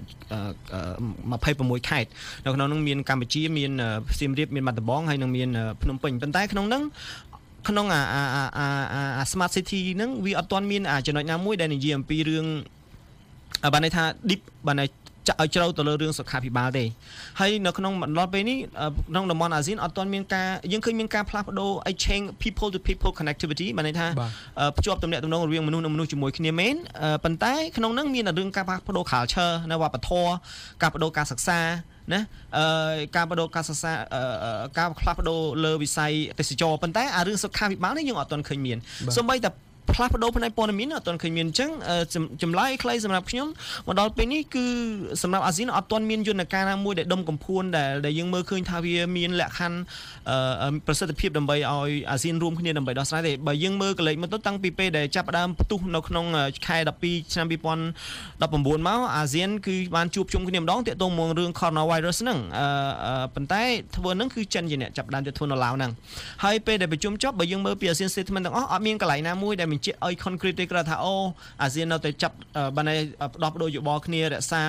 26ខេត្តនៅក្នុងនោះមានកម្ពុជាមានសៀមរាបមានបាត់ដំបងហើយនឹងមានភ្នំពេញប៉ុន្តែក្នុងនោះក្នុងSmart City ហ្នឹងវាអត់ទាន់មានចំណុចណាមួយដែលនិយាយអំពីរឿងបានន័យថា deep បានន័យចាក់ឲ្យជ្រៅទៅលើរឿងសុខាភិបាលទេហើយនៅក្នុងបណ្ដោះពេលនេះក្នុងតំបន់អាស៊ានអត់ទាន់មានការយើងឃើញមានការផ្លាស់ប្ដូរ exchange people to people connectivity បានន័យថាភ្ជាប់ទំនាក់ទំនងរវាងមនុស្សនិងមនុស្សជាមួយគ្នាមែនប៉ុន្តែក្នុងហ្នឹងមានរឿងការផ្លាស់ប្ដូរ culture នៅវប្បធម៌ការប្ដូរការសិក្សាណាការបដូរការសិក្សាការផ្លាស់ប្ដូរលើវិស័យទេសចរប៉ុន្តែរឿងសុខាភិបាលនេះយើងអត់ទាន់ឃើញមានសូម្បីតែផ្លាស់ប្ដូរផ្នែកព័ត៌មានអត់ទាន់ឃើញមានអញ្ចឹងចម្លើយខ្លីសម្រាប់ខ្ញុំមកដល់ពេលនេះគឺសម្រាប់អាស៊ានអត់ទាន់មានយន្តការណាមួយដែលដុំកំភួនដែលយើងមើលឃើញថាវាមានលក្ខខណ្ឌប្រសិទ្ធភាពដើម្បីឲ្យអាស៊ានរួមគ្នាដើម្បីដោះស្រាយទេបើយើងមើលកលេចមកទៅតាំងពីពេលដែលចាប់ផ្ដើមផ្ទុះនៅក្នុងខែ12ឆ្នាំ2019មកអាស៊ានគឺបានជួបជុំគ្នាម្ដងទាក់ទងមករឿង coronavirus ហ្នឹងប៉ុន្តែធ្វើហ្នឹងគឺចិនជាអ្នកចាប់ផ្ដើមទៅធ្វើនៅឡាវហ្នឹងហើយពេលដែលប្រជុំចប់បើយើងមើលពីអាស៊ាន statement ទាំងអស់អត់មានកន្លែងណាមួយដែលជាឲ្យ concrete ទេគាត់ថាអូអាស៊ាននៅតែចាប់បានឲ្យផ្ដោះប្ដូរយោបល់គ្នារក្សា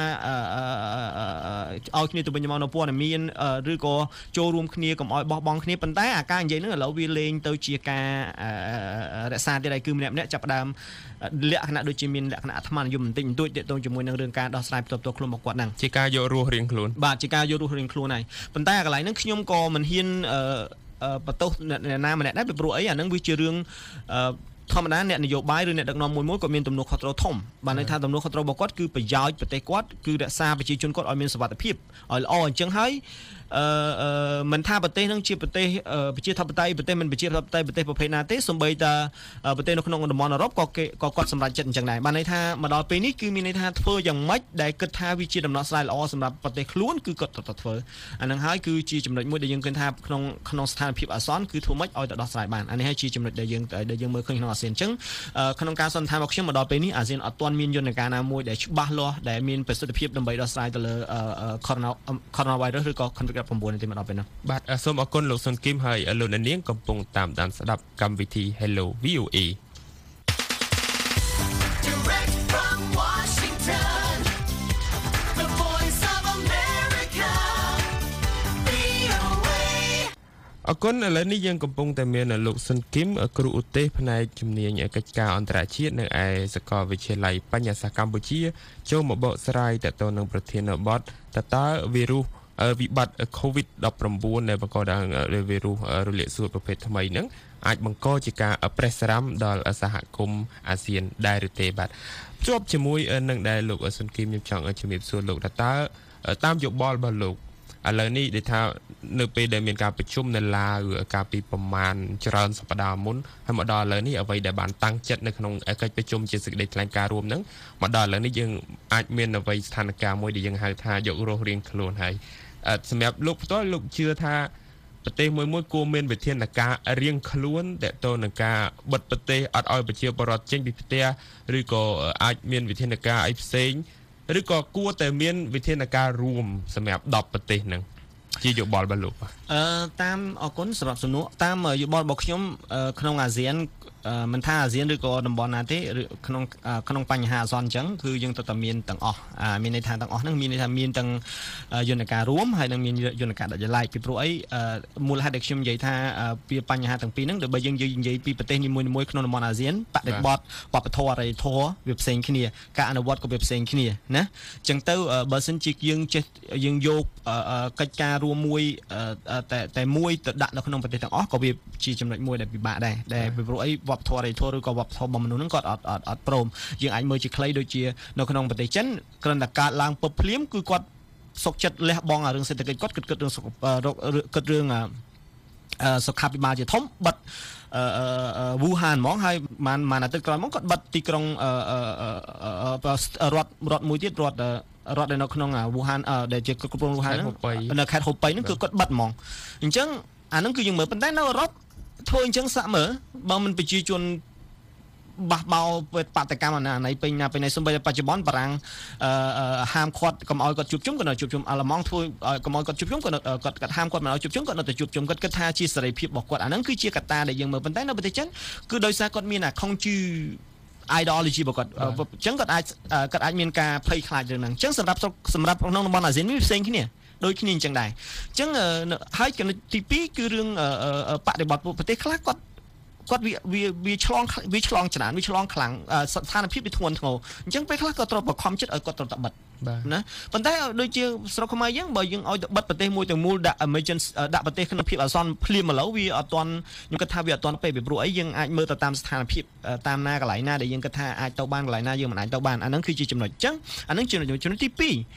ឲ្យគ្នាទៅវិញមកនៅព័ត៌មានឬក៏ចូលរួមគ្នាកុំឲ្យបោះបង់គ្នាប៉ុន្តែអាការនិយាយហ្នឹងឥឡូវវាលេងទៅជាការរក្សាទៀតហើយគឺម្នាក់ចាប់ផ្ដើមលក្ខណៈដូចជាមានលក្ខណៈអាត្មានិយមបន្តិចបន្តួចទាក់ទងជាមួយនឹងរឿងការដោះស្រាយផ្ទាល់ខ្លួនរបស់គាត់ហ្នឹងជាការយករស់រៀងខ្លួនបាទជាការយករស់រៀងខ្លួនហើយប៉ុន្តែអាកន្លែងហ្នឹងខ្ញុំក៏មិនហ៊ានបន្ទោសអ្នកណាម្នាក់ដែរពីព្រោះអីអាហ្នឹងវាជារឿងធម្មតាអ្នកនយោបាយឬអ្នកដឹកនាំមួយក៏មានទំនួលខុសត្រូវធំបានន័យថាទំនួលខុសត្រូវរបស់គាត់គឺប្រយោជន៍ប្រទេសគាត់គឺរក្សាប្រជាជនគាត់ឲ្យមានសុវត្ថិភាពឲ្យល្អអញ្ចឹងហើយមិនថាប្រទេសនឹងជាប្រទេសប្រជាធិបតេយ្យប្រទេសមិនប្រជាធិបតេយ្យប្រទេសប្រភេទណាទេសូម្បីតែប្រទេសនៅក្នុងតំបន់អឺរ៉ុបក៏គាត់សម្រេចចិត្តអញ្ចឹងដែរបានន័យថាមកដល់ពេលនេះគឺមានន័យថាធ្វើយ៉ាងម៉េចដែលគិតថាវាជាដំណោះស្រាយល្អសម្រាប់ប្រទេសខ្លួនគឺគាត់ត្រូវធ្វើអានឹងហើយគឺជាចំណុចមួយដែលយើងគិតថាក្នុងស្ថានភាពអាសន្នគឺធ្វើម៉េចឲ្យទៅដោះស្រាយបានអានេះហើយជាចំណុចដែលយើងមើលឃើញក្នុងអាស៊ានអញ្ចឹងក្នុងការសន្និដ្ឋានរបស់ខ្ញុំមកដល់ពេលនេះអាស៊ានអត់ទាន់មានយន្តការណាមួយដែលច្បាស់លាស់ដែលមានប្រសិទ្ធភាពដើម្បីដោះស្រាយទៅលើ coronavirus ឬក៏ COVID-19 នេះទេមកដល់ពេលនេះបាទសូមអរគុណលោកសុនគឹមហើយលោកអ្នកនាងកំពុងតាមដានស្ដាប់កម្មវិធី Hello VOA Direct from Washington, the voice of America, VOA. អរគុណឥឡូវនេះយើងកំពុងតែមានលោកសុនគឹមគ្រូឧទ្ទេសផ្នែកជំនាញកិច្ចការអន្តរជាតិនៅឯសាកលវិទ្យាល័យបញ្ញាសាស្ត្រកម្ពុជាចូលមកបកស្រាយតទៅនឹងប្រធានបទតើវីរុសវិបត្តិ COVID-19 ដែលបង្កឡើងដោយវីរុសរលាកសួតប្រភេទថ្មីហ្នឹងអាចបង្កជាការប្រេះស្រាំដល់សហគមន៍អាស៊ានដែរឬទេបាទជាប់ជាមួយនឹងដែលលោកសុនគឹមខ្ញុំចង់ជំរាបសួរលោកតើតាមយោបល់របស់លោកឥឡូវនេះដែលថានៅពេលដែលមានការប្រជុំនៅឡាវកាលពីប្រមាណច្រើនសប្តាហ៍មុនហើយមកដល់ឥឡូវនេះអ្វីដែលបានតាំងចិត្តនៅក្នុងកិច្ចប្រជុំជាសេចក្តីថ្លែងការណ៍រួមហ្នឹងមកដល់ឥឡូវនេះយើងអាចមានអ្វីស្ថានភាពមួយដែលយើងហៅថាយករស់រៀងខ្លួនហើយសម្រាប់លោកផ្ទាល់លោកជឿថាប្រទេសមួយគួរមានវិធានការរៀងខ្លួនតទៅនឹងការបិទប្រទេសអត់ឲ្យប្រជាពលរដ្ឋចេញពីផ្ទះឬក៏អាចមានវិធានការអីផ្សេងឬក៏គួរតែមានវិធានការរួមសម្រាប់10ប្រទេសហ្នឹងជាយោបល់របស់លោកតាមអរគុណសម្រាប់សំណួរតាមយោបល់របស់ខ្ញុំក្នុងអាស៊ានមិនថាអាស៊ានឬក៏តំបន់ណាទេក្នុងបញ្ហាអសន្នអញ្ចឹងគឺយើងត្រូវតែមានទាំងអស់មានន័យថាទាំងអស់ហ្នឹងមានន័យថាមានទាំងយន្តការរួមហើយនឹងមានយន្តការដាច់ដោយឡែកពីព្រោះអីមូលហេតុដែលខ្ញុំនិយាយថាពីបញ្ហាទាំងពីរហ្នឹងដើម្បីយើងនិយាយពីប្រទេសនីមួយៗក្នុងតំបន់អាស៊ានបដិបត្តិវប្បធម៌អរិយធម៌វាផ្សេងគ្នាការអនុវត្តក៏វាផ្សេងគ្នាណាអញ្ចឹងទៅបើសិនជាយើងយកកិច្ចការរួមមួយតែមួយទៅដាក់នៅក្នុងប្រទេសទាំងអស់ក៏វាជាចំណុចមួយដែលពិបាកដែរដែលពីព្រោះអីវប្បធម៌អរិយធម៌ឬក៏វប្បធម៌របស់មនុស្សហ្នឹងគាត់អត់ព្រមយើងអាចមើលជាខ្លីដូចជានៅក្នុងប្រទេសចិនគ្រាន់តែកើតឡើងពឹបភ្លាមគឺគាត់សុខចិត្តលះបង់រឿងសេដ្ឋកិច្ចគាត់គិតរឿងសុខាភិបាលជាធំបិទវូហានហ្មងហើយបានអាទិត្យក្រោយមកគាត់បិទទីក្រុងរដ្ឋមួយទៀតរដ្ឋដែលនៅក្នុងវូហានដែលជាគ្រប់គ្រងវូហាននៅខេត្តហូប៉ៃហ្នឹងគឺគាត់បិទហ្មងអញ្ចឹងអាហ្នឹងគឺយើងមើលប៉ុន្តែនៅអឺរ៉ុបធ្វើអញ្ចឹងសាក់មើលបើមិនប្រជាជនបះបោបាតកម្មអាណៃពេញណាពេញនេះសូម្បីតែបច្ចុប្បន្នបារាំងហាមគាត់កុំឲ្យគាត់ជួបជុំក៏នៅជួបជុំអាល្លឺម៉ង់ធ្វើកុំឲ្យគាត់ជួបជុំក៏គាត់ហាមគាត់មិនឲ្យជួបជុំក៏នៅតែជួបជុំគាត់គិតថាជាសេរីភាពរបស់គាត់អាហ្នឹងគឺជាកត្តាដែលយើងមើលប៉ុន្តែនៅប្រទេសចិនគឺដោយសារគាត់មានអាខុងជឺ ideology របស់គាត់អញ្ចឹងគាត់អាចមានការភ័យខ្លាចរឿងហ្នឹងអញ្ចឹងសម្រាប់ក្នុងតំបន់អាស៊ានវាផ្សេងគ្នាដូចគ្នាអញ្ចឹងដែរអញ្ចឹងហើយចំណុចទី2គឺរឿងបដិបត្តិប្រទេសខ្លះគាត់វាឆ្លងច្រើនវាឆ្លងខ្លាំងស្ថានភាពវាធ្ងន់ធ្ងរអញ្ចឹងពេលខ្លះក៏ត្រូវបង្ខំចិត្តឲ្យគាត់ត្រូវតែបិទណាប៉ុន្តែដូចជាស្រុកខ្មែរយើងបើយើងឲ្យទៅបិទប្រទេសមួយទាំងមូលដាក់ emergency ដាក់ប្រទេសក្នុងភាពអាសន្នភ្លាមឥឡូវវាអត់ទាន់ខ្ញុំគិតថាវាអត់ទាន់ពេលពីព្រោះអីយើងអាចមើលទៅតាមស្ថានភាពតាមណាកន្លែងណាដែលយើងគិតថាអាចទៅបានកន្លែងណាយើងមិនអាចទៅបានអាហ្នឹងគឺជាចំណុចអញ្ចឹងអាហ្នឹងចំណុចទី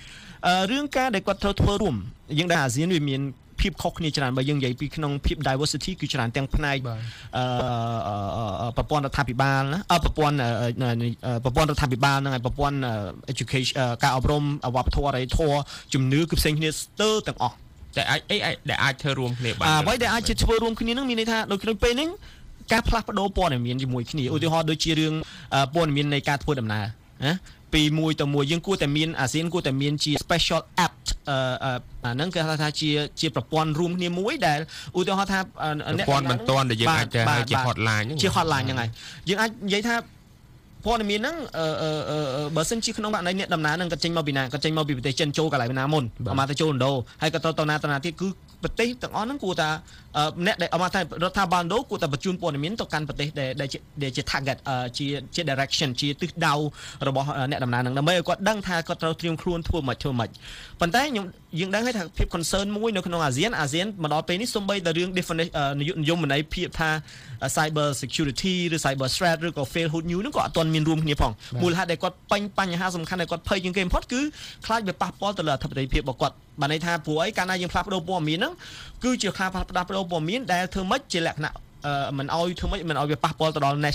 2រឿងការដែលគាត់ត្រូវធ្វើរួមយើងដែលអាស៊ានវាមានភាពខុសគ្នាច្រើនបើយើងនិយាយពីក្នុងភាព diversity គឺច្រើនទាំងផ្នែកប្រព័ន្ធរដ្ឋាភិបាលណាប្រព័ន្ធរដ្ឋាភិបាលហ្នឹងហើយប្រព័ន្ធ education ការអប់រំវប្បធម៌អរិយធម៌ជំនឿគឺផ្សេងគ្នាស្ទើរទាំងអស់តែអាចធ្វើរួមគ្នាបានអ្វីដែលអាចធ្វើរួមគ្នាហ្នឹងមានន័យថាដូចក្នុងពេលហ្នឹងការផ្លាស់ប្ដូរព័ត៌មានជាមួយគ្នាឧទាហរណ៍ដូចជារឿងព័ត៌មាននៃការធ្វើដំណើរណាពីមួយទៅមួយយើងគួរតែមានអាស៊ានគួរតែមានជា special app អាហ្នឹងគេហៅថាជាប្រព័ន្ធរួមគ្នាមួយដែលឧទាហរណ៍ថាប្រព័ន្ធបន្ទាន់ដែលយើងអាចទៅហៅជា hotline ហ្នឹងជា hotline ហ្នឹងហើយយើងអាចនិយាយថាព័ត៌មានហ្នឹងបើសិនជាក្នុងករណីអ្នកដំណើរហ្នឹងគាត់ចេញមកពីណាគាត់ចេញមកពីប្រទេសចិនចូលកន្លែងណាមុនអមទៅចូលឥណ្ឌូហើយក៏ទៅណាទៀតគឺប្រទេសទាំងអស់ហ្នឹងគួរតែអ្នកដែលអមថារដ្ឋាភិបាលឥណ្ឌូគួរតែបញ្ជូនព័ត៌មានទៅកាន់ប្រទេសដែលជា target ជា direction ជាទិសដៅរបស់អ្នកដំណើរហ្នឹងដើម្បីឲ្យគាត់ដឹងថាគាត់ត្រូវត្រៀមខ្លួនធ្វើម៉េចប៉ុន្តែយើងដឹងហើយថាភាព concern មួយនៅក្នុងអាស៊ានមកដល់ពេលនេះសូម្បីតែរឿង definition និយមន័យភាពថា cyber security ឬ cyber threat ឬក៏ failed news ហ្នឹងក៏អត់ទាន់មានរួមគ្នាផងមូលហេតុដែលគាត់ពេញបញ្ហាសំខាន់ដែលគាត់ភ័យជាងគេបំផុតគឺខ្លាចវាប៉ះពាល់ទៅលើអធិបតេយ្យភាពរបស់គាត់បានន័យថាព្រោះអីកាលណាយើងផ្លាស់ប្ដូរព័ត៌មានហ្នឹងគឺជាការផ្លាស់ប្ដូរព័ត៌មានដែលធ្វើម៉េចជាលក្ខណៈមិនឲ្យធ្វើម៉េចមិនឲ្យវាប៉ះពាល់ទៅដល់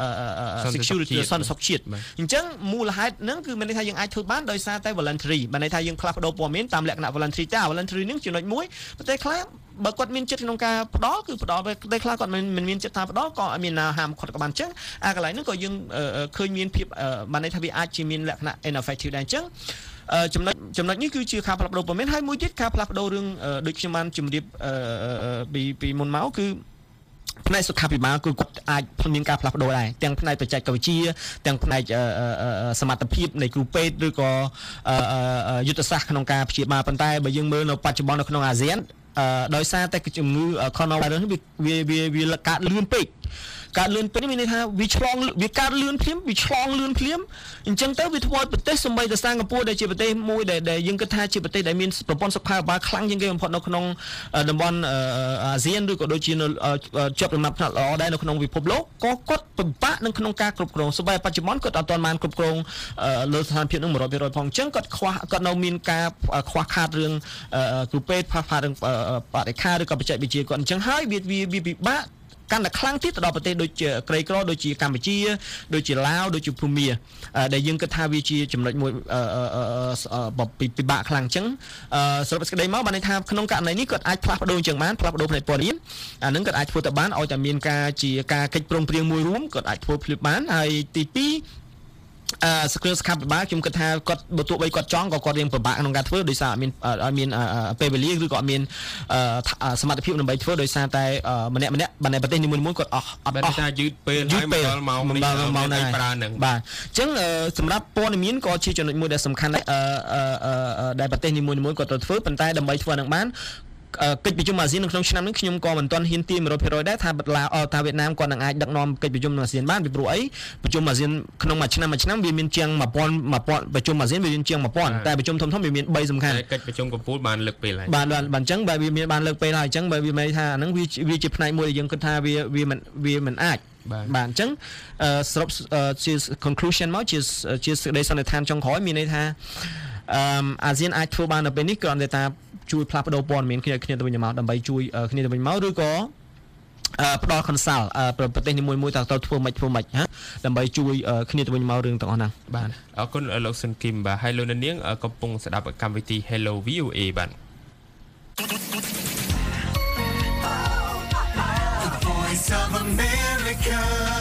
security សន្តិសុខជាតិអញ្ចឹងមូលហេតុហ្នឹងគឺមានន័យថាយើងអាចធ្វើបានដោយសារតែ voluntary បានន័យថាយើងផ្លាស់ប្ដូរព័ត៌មានតាមលក្ខណៈ voluntary តែ voluntary ហ្នឹងចំណុចមួយប្រទេសខ្លះបើគាត់មានចិត្តក្នុងការផ្ដល់គឺផ្ដល់ប្រទេសខ្លះគាត់មិនមានចិត្តថាផ្ដល់ក៏អត់មានហាមគាត់ក៏បានអញ្ចឹងកន្លែងហ្នឹងក៏យើងឃើញមានភាពបានន័យថាវាអាចជាមានលក្ខណៈ ineffective ដែរអញ្ចឹងចំណុចនេះគឺជាការផ្លាស់ប្ដូរព័ត៌មានហើយមួយទៀតការផ្លាស់ប្ដូររឿងដូចខ្ញុំបានជម្រាបពីមុនមកគឺផ្នែកសុខាភិបាលគឺគាត់អាចមានការផ្លាស់ប្ដូរដែរទាំងផ្នែកបច្ចេកវិទ្យាទាំងផ្នែកសមត្ថភាពនៃគ្រូពេទ្យឬក៏យុទ្ធសាស្ត្រក្នុងការព្យាបាលប៉ុន្តែបើយើងមើលនៅបច្ចុប្បន្ននៅក្នុងអាស៊ានដោយសារតែជំងឺ coronavirus វាកើតលឿនពេកមានន័យថាវាឆ្លងវាកើតលឿនភ្លាមវាឆ្លងលឿនភ្លាមអញ្ចឹងទៅវាធ្វើឲ្យប្រទេសសម្បីតែសិង្ហបុរីដែលជាប្រទេសមួយដែលយើងគិតថាជាប្រទេសដែលមានប្រព័ន្ធសុខាភិបាលខ្លាំងជាងគេបំផុតនៅក្នុងតំបន់អាស៊ានឬក៏ដូចជាជាប់លំដាប់ថ្នាក់ល្អដែរនៅក្នុងពិភពលោកក៏គាត់ពិបាកនៅក្នុងការគ្រប់គ្រងសូម្បីបច្ចុប្បន្នគាត់អត់ទាន់បានគ្រប់គ្រងលើស្ថានភាពនឹង 100% ផងអញ្ចឹងគាត់នៅមានការខ្វះខាតរឿងគ្រូពេទ្យខ្វះខាតរឿងបរិក្ខារឬក៏បច្ចេកវិទ្យាគាត់អញ្ចឹងហើយវាពិបាកកាន់តែខ្លាំងទៀតទៅដល់ប្រទេសដូចជាក្រីក្រដូចជាកម្ពុជាដូចជាឡាវដូចជាភូមាដែលយើងគិតថាវាជាចំណុចមួយពិបាកខ្លាំងអញ្ចឹងសរុបសេចក្តីមកបានន័យថាក្នុងករណីនេះគាត់អាចផ្លាស់ប្ដូរអញ្ចឹងបានផ្លាស់ប្ដូរផ្នែកព័ត៌មានអានឹងគាត់អាចធ្វើទៅបានឲ្យតែមានការជាការកិច្ចព្រមព្រៀងមួយរួមគាត់អាចធ្វើភ្លាមបានហើយទី2សគ្រឿងសង្ខាភិបាលខ្ញុំគិតថាគាត់បើទោះបីគាត់ចង់ក៏គាត់រៀងពិបាកក្នុងការធ្វើដោយសារអត់មានពេលវេលាឬក៏អត់មានសមត្ថភាពដើម្បីធ្វើដោយសារតែម្នាក់បានប្រទេសនីមួយៗគាត់អត់ថាយឺតពេលហើយមកដល់ម៉ោងនេះប្រើនឹងបាទអញ្ចឹងសម្រាប់ព័ត៌មានក៏ជាចំណុចមួយដែលសំខាន់ដែលប្រទេសនីមួយៗគាត់ត្រូវធ្វើប៉ុន្តែដើម្បីធ្វើនឹងបានកិច្ចប្រជុំអាស៊ាននៅក្នុងឆ្នាំនេះខ្ញុំក៏មិនទាន់ហ៊ានទាញ 100% ដែរថាថាវៀតណាមគាត់នឹងអាចដឹកនាំកិច្ចប្រជុំអាស៊ានបានពីព្រោះអីប្រជុំអាស៊ានក្នុងមួយឆ្នាំវាមានជាង1000ប្រជុំអាស៊ានវាមានជាង1000តែប្រជុំធំៗវាមាន3សំខាន់កិច្ចប្រជុំកំពូលបានលើកពេលហើយបាទអញ្ចឹងបើវាមានបានលើកពេលហើយអញ្ចឹងបើវាមានថាអាហ្នឹងវាជាផ្នែកមួយដែលយើងគិតថាវាមិនអាចបាទអញ្ចឹងសរុបជា conclusion មកជាសេចក្តីសន្និដ្ឋានចុងក្រោយមានន័យថាអាស៊ានអាចធ្វើបាននៅពេលនេះគ្រាន់តែថាជួយផ្លាស់ប្ដូរព័ត៌មានគ្នាទៅវិញមកដើម្បីជួយគ្នាទៅវិញមកឬក៏ផ្ដល់ consult ប្រទេសនីមួយៗតើត្រូវធ្វើម៉េចណាដើម្បីជួយគ្នាទៅវិញមករឿងទាំងអស់ហ្នឹងបាទអរគុណលោកស៊ុនគីមបាទហើយលោកនាងកំពុងស្ដាប់កម្មវិធី Hello VOA បាទ The Voice of America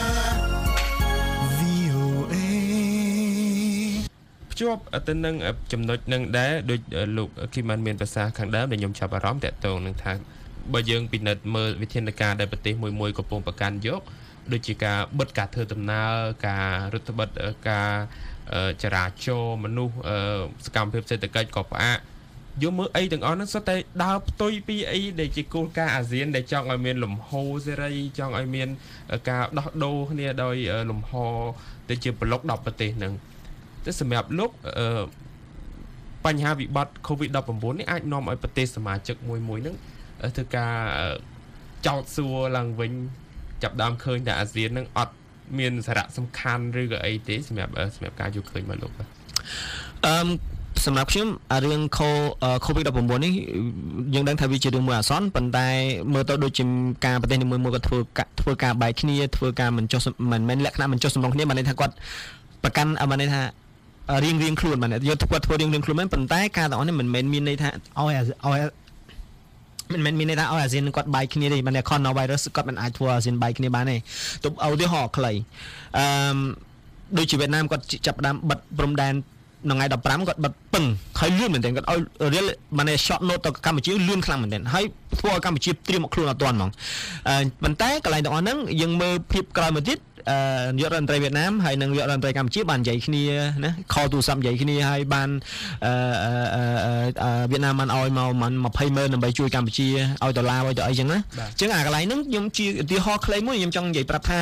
ភ្ជាប់ទៅនឹងចំណុចនឹងដែរដូចលោកគីម៉ាន់មានប្រសាសន៍ខាងដើមដែលខ្ញុំចាប់អារម្មណ៍តាក់ទងនឹងថាបើយើងពិនិត្យមើលវិធានការដែលប្រទេសមួយកំពុងប្រកាន់យកដូចជាការបិទការធ្វើដំណើរការរឹតបន្តឹងការចរាចរណ៍មនុស្សសកម្មភាពសេដ្ឋកិច្ចក៏ផ្អាកយកមើលអីទាំងអស់ហ្នឹងសុទ្ធតែដើរផ្ទុយពីអីដែលជាគោលការណ៍អាស៊ានដែលចង់ឲ្យមានលំហូរសេរីចង់ឲ្យមានការដោះដូរគ្នាដោយលំហទៅជាប្លុក10ប្រទេសហ្នឹងតែសម្រាប់លោកបញ្ហាវិបត្តិ COVID-19 នេះអាចនាំឲ្យប្រទេសសមាជិកមួយហ្នឹងធ្វើការចោទសួរឡើងវិញចាប់ដើមឃើញថាអាស៊ានហ្នឹងអត់មានសារៈសំខាន់ឬក៏អីទេសម្រាប់ការយកឃើញមកលោកសម្រាប់ខ្ញុំរឿង COVID-19 នេះយើងដឹងថាវាជារឿងមួយអាសន្នប៉ុន្តែមើលទៅដូចជាការប្រទេសនីមួយៗគាត់ធ្វើការបែកគ្នាធ្វើការមិនមែនលក្ខណៈមិនចុះសម្រុងគ្នាបានន័យថាគាត់ប្រកាន់បានន័យថារៀងខ្លួនបានយកគាត់ធ្វើរៀងខ្លួនមែនប៉ុន្តែការទាំងអស់នេះមិនមែនមានន័យថាឲ្យមិនមែនមានន័យថាឲ្យអាស៊ានគាត់បែកគ្នាទេបានតែ coronavirus គាត់មិនអាចធ្វើអាស៊ានបែកគ្នាបានទេទោះឧទាហរណ៍ខ្លីដូចជាវៀតណាមគាត់ចាប់ផ្ដើមបិទព្រំដែននៅថ្ងៃ15គាត់បិទពឹងហើយលឿនមែនទែនគាត់ឲ្យ real បានតែ short note ទៅកម្ពុជាលឿនខ្លាំងមែនទែនហើយធ្វើឲ្យកម្ពុជាត្រៀមមកខ្លួនអត់ទាន់ហ្មងប៉ុន្តែកន្លែងទាំងអស់ហ្នឹងយើងមើលភាពក្រោយមកទៀតនាយករដ្ឋមន្ត្រីវៀតណាមហើយនិងនាយករដ្ឋមន្ត្រីកម្ពុជាបាននិយាយគ្នាណាខលទូរស័ព្ទនិយាយគ្នាហើយបានវៀតណាមបានឲ្យមក20,000,000ដើម្បីជួយកម្ពុជាឲ្យដុល្លារឲ្យទៅអីចឹងណាអញ្ចឹងអាកន្លែងហ្នឹងខ្ញុំជាឧទាហរណ៍ខ្លីមួយខ្ញុំចង់និយាយប្រាប់ថា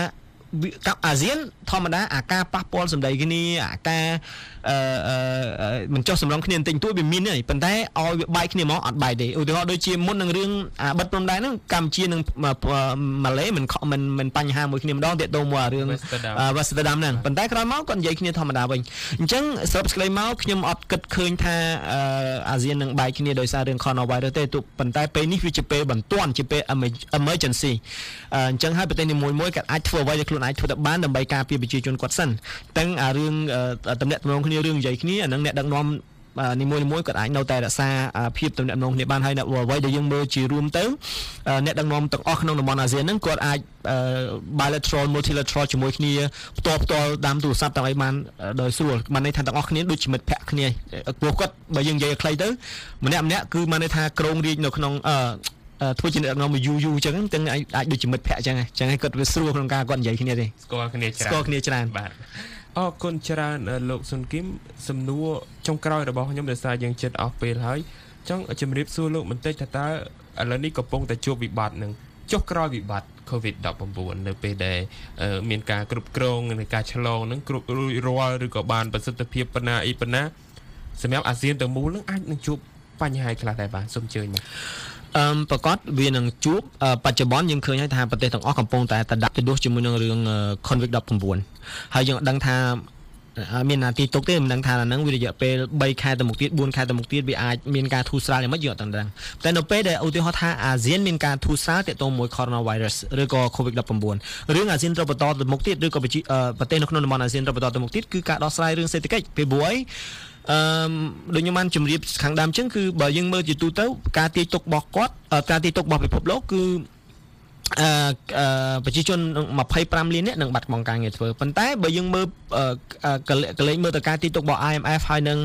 អាស៊ានធម្មតាអាការប៉ះពាល់សម្ដីគ្នាអាការមិនចុះសម្រុងគ្នាបន្តិចតួចវាមានហើយប៉ុន្តែឲ្យវាបែកគ្នាមកអត់បែកទេឧទាហរណ៍ដូចជាមុននឹងរឿងបិទព្រំដែនហ្នឹងកម្ពុជានិងម៉ាឡេមិនបញ្ហាមួយគ្នាម្ដងទាក់ទងមករឿងវ៉ាស្តឺដាមហ្នឹងប៉ុន្តែក្រោយមកគាត់និយាយគ្នាធម្មតាវិញអញ្ចឹងសរុបសេចក្តីមកខ្ញុំអត់គិតឃើញថាអាស៊ាននឹងបែកគ្នាដោយសាររឿង coronavirus ទេប៉ុន្តែពេលនេះវាជាពេលបន្ទាន់ជាពេល emergency អញ្ចឹងហើយប្រទេសនីមួយៗក៏អាចធ្វើអ្វីដែលខ្លួនអាចធ្វើទៅបានដើម្បីការពារប្រជាជនគាត់សិនទាំងរឿងតំណែងតំណងគ្នារឿងនិយាយគ្នាអានឹងអ្នកដឹកនាំនីមួយៗគាត់អាចនៅតែរក្សាភាពតំណែងតំណងគ្នាបានហើយអ្វីដែលយើងមើលជារួមទៅអ្នកដឹកនាំទាំងអស់ក្នុងតំបន់អាស៊ានហ្នឹងគាត់អាច bilateral multilateral ជាមួយគ្នាផ្ទាល់តាមទូរស័ព្ទតាមអីបានដោយស្រួលបានន័យថាទាំងអស់គ្នាដូចជាមិត្តភក្តិគ្នាព្រោះគាត់បើយើងនិយាយឲ្យខ្លីទៅម្នាក់គឺបានន័យថាក្រងរាជនៅក្នុងធ្វើជាអ្នកដឹកនាំយូរអញ្ចឹងទាំងអាចដូចជាមិត្តភក្តិអញ្ចឹងហើយគាត់វាស្រួលក្នុងការគាត់និយាយគ្នាទេស្គាល់គ្នាច្រើនបាទអរគុណច្រើនលោកស៊ុនគីមសំណួរចុងក្រោយរបស់ខ្ញុំដោយសារយើងជិតអស់ពេលហើយចង់ជម្រាបសួរលោកបន្តិចថាតើឥឡូវនេះកំពុងតែជួបវិបត្តិនឹងចុះក្រោយវិបត្តិ COVID-19 នៅពេលដែលមានការគ្រប់គ្រងនៃការឆ្លងនឹងគ្រប់រួចរាល់ឬក៏បានប្រសិទ្ធភាពប៉ុណ្ណាសម្រាប់អាស៊ានទាំងមូលនឹងអាចនឹងជួបបញ្ហាខ្លះដែរបាទសូមអញ្ជើញមកប្រកាសវានឹងជួបបច្ចុប្បន្នយើងឃើញហើយថាប្រទេសទាំងអស់កំពុងតែដណ្ដប់ទៅដួសជាមួយនឹងរឿង COVID-19 ហើយយើងដឹងថាមាននាទីទុកទេមិនដឹងថាហ្នឹងវារយៈពេល3ខែទៅមុខទៀត4ខែទៅមុខទៀតវាអាចមានការធូរស្រាលយ៉ាងម៉េចយើងអត់ដឹងតែនៅពេលដែលឧទាហរណ៍ថាអាស៊ានមានការធូរស្រាលទាក់ទងមួយ coronavirus ឬក៏ COVID-19 រឿងអាស៊ានត្រូវបន្តទៅមុខទៀតឬក៏ប្រទេសនៅក្នុងតំបន់អាស៊ានត្រូវបន្តទៅមុខទៀតគឺការដោះស្រាយរឿងសេដ្ឋកិច្ចពីព្រោះអីដូចខ្ញុំបានជម្រាបខាងដើមអញ្ចឹងគឺបើយើងមើលជាទូទៅការទាញទុករបស់គាត់ការទាញទុករបស់ពិភពលោកគឺប្រជាជន25លាននាក់នឹងបាត់បង់ការងារធ្វើប៉ុន្តែបើយើងមើលកលេចមើលទៅការទាញទុករបស់ IMF ហើយនឹង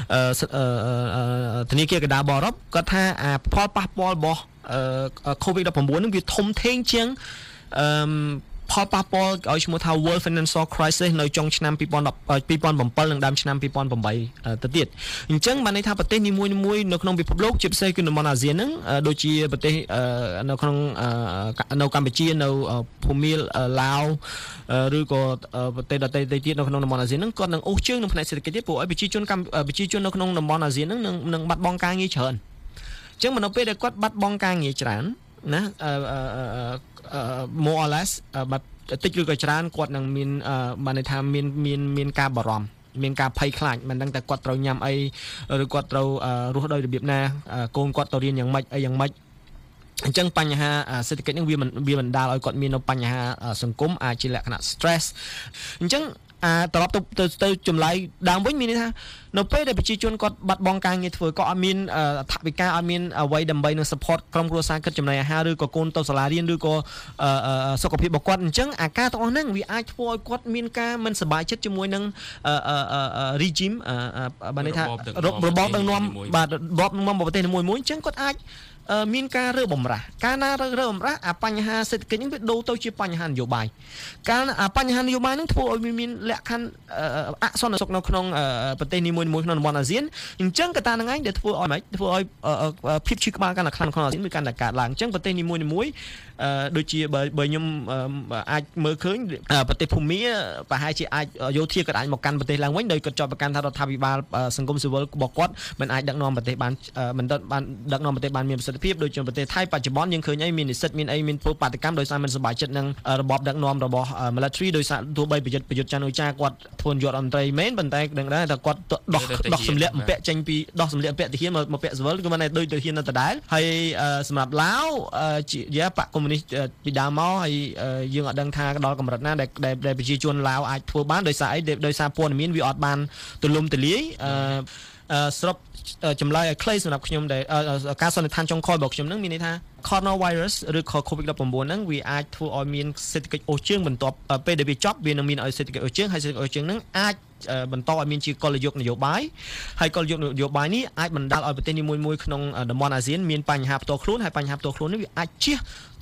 ធនាគារកណ្ដាលរបស់អឺរ៉ុបគាត់ថាផលប៉ះពាល់របស់COVID-19 នឹងវាធំធេងជាងផលប៉ះពាល់ឲ្យឈ្មោះថា World Financial Crisis នៅចុងឆ្នាំ2017និងដើមឆ្នាំ2008ទៅទៀតអញ្ចឹងបានន័យថាប្រទេសនីមួយៗនៅក្នុងពិភពលោកជាពិសេសគឺតំបន់អាស៊ានហ្នឹងដូចជាប្រទេសនៅក្នុងនៅកម្ពុជានៅភូមាឡាវឬក៏ប្រទេសដទៃទៀតនៅក្នុងតំបន់អាស៊ានហ្នឹងគាត់នឹងអូសជើងនៅផ្នែកសេដ្ឋកិច្ចទៀតព្រោះឲ្យប្រជាជននៅក្នុងតំបន់អាស៊ានហ្នឹងនឹងបាត់បង់ការងារច្រើនអញ្ចឹងនៅពេលដែលគាត់បាត់បង់ការងារច្រើនណាmore or less បាត់តិចឬក៏ច្រើនគាត់នឹងមានបានន័យថាមានការបារម្ភមានការភ័យខ្លាចមិនដឹងតែគាត់ត្រូវញ៉ាំអីឬគាត់ត្រូវរស់ដោយរបៀបណាកូនគាត់ទៅរៀនយ៉ាងម៉េចអីយ៉ាងម៉េចអញ្ចឹងបញ្ហាសេដ្ឋកិច្ចនឹងវាបណ្ដាលឲ្យគាត់មាននៅបញ្ហាសង្គមអាចជាលក្ខណៈ stress អញ្ចឹងត្រឡប់ទៅចម្លើយដើមវិញមានន័យថានៅពេលដែលប្រជាជនគាត់បាត់បង់ការងារធ្វើក៏អត់មានថវិកាអត់មានអ្វីដើម្បីនឹង support ក្រុមគ្រួសារគិតចំណីអាហារឬក៏កូនទៅសាលារៀនឬក៏សុខភាពរបស់គាត់អញ្ចឹងអាការទាំងអស់ហ្នឹងវាអាចធ្វើឲ្យគាត់មានការមិនសប្បាយចិត្តជាមួយនឹងregime បានន័យថារបបដឹកនាំបាទរបបដឹកនាំប្រទេសមួយអញ្ចឹងគាត់អាចមានការរើបំរាស់កាលណារើបំរាស់បញ្ហាសេដ្ឋកិច្ចហ្នឹងវាដូរទៅជាបញ្ហានយោបាយកាលបញ្ហានយោបាយហ្នឹងធ្វើឲ្យមានលក្ខខណ្ឌអសន្តិសុខនៅក្នុងប្រទេសនីមួយៗក្នុងតំបន់អាស៊ានអញ្ចឹងកត្តាហ្នឹងឯងដែលធ្វើឲ្យភាពឈឺក្បាលកាន់តែខ្លាំងក្នុងអាស៊ានវាកាន់តែកើតឡើងអញ្ចឹងប្រទេសនីមួយៗដូចជាបើខ្ញុំអាចមើលឃើញប្រទេសភូមាប្រហែលជាអាចយោធាគាត់អាចមកកាន់ប្រទេសឡើងវិញដោយគាត់ចោទប្រកាន់ថារដ្ឋាភិបាលសង្គមស៊ីវិលរបស់គាត់មិនអាចដឹកនាំប្រទេសបានមិនបានដឹកនាំប្រទេសបានមានប្រសិទ្ធភាពដូចជាប្រទេសថៃបច្ចុប្បន្នយើងឃើញអីមាននិស្សិតមានអីមានពលបាតកម្មដោយសារមិនសប្បាយចិត្តនឹងរបបដឹកនាំរបស់ military ដោយសារទោះបីប្រយុទ្ធច័ន្ទអុចាគាត់ធ្វើនយោបាយរដ្ឋមន្ត្រីមែនប៉ុន្តែដឹងដែរថាគាត់ដោះសម្លៀកបំពាក់ចេញពីដោះសម្លៀកបំពាក់ទាហានមកពាក់ស៊ីវិលគឺមិនដែរដូចទាហាននៅដដែលហើយសម្រាប់ឡាវជាបកកុម្មុយនីសពីដើមមកហើយយើងអត់ដឹងថាដល់កម្រិតណាដែលប្រជាជនឡាវអាចធ្វើបានដោយសារអីដោយសារព័ត៌មានវាអត់បានទូលំទូលាយស្របចម្លើយឲ្យខ្លីសម្រាប់ខ្ញុំដែលការសន្និដ្ឋានចុងក្រោយរបស់ខ្ញុំនឹងមានន័យថា coronavirus ឬ COVID-19 ហ្នឹងវាអាចធ្វើឲ្យមានសេដ្ឋកិច្ចអូសជើងបន្ទាប់ពេលដែលវាចប់វានឹងមានឲ្យសេដ្ឋកិច្ចអូសជើងហើយសេដ្ឋកិច្ចអូសជើងហ្នឹងអាចបន្តឲ្យមានជាកលយុគនយោបាយហើយកលយុគនយោបាយនេះអាចបណ្ដាលឲ្យប្រទេសនីមួយៗក្នុងតំបន់អាស៊ានមានបញ្ហាផ្ទាល់ខ្លួនហើយបញ្ហាផ្ទាល់ខ្លួននេះវាអាចជះ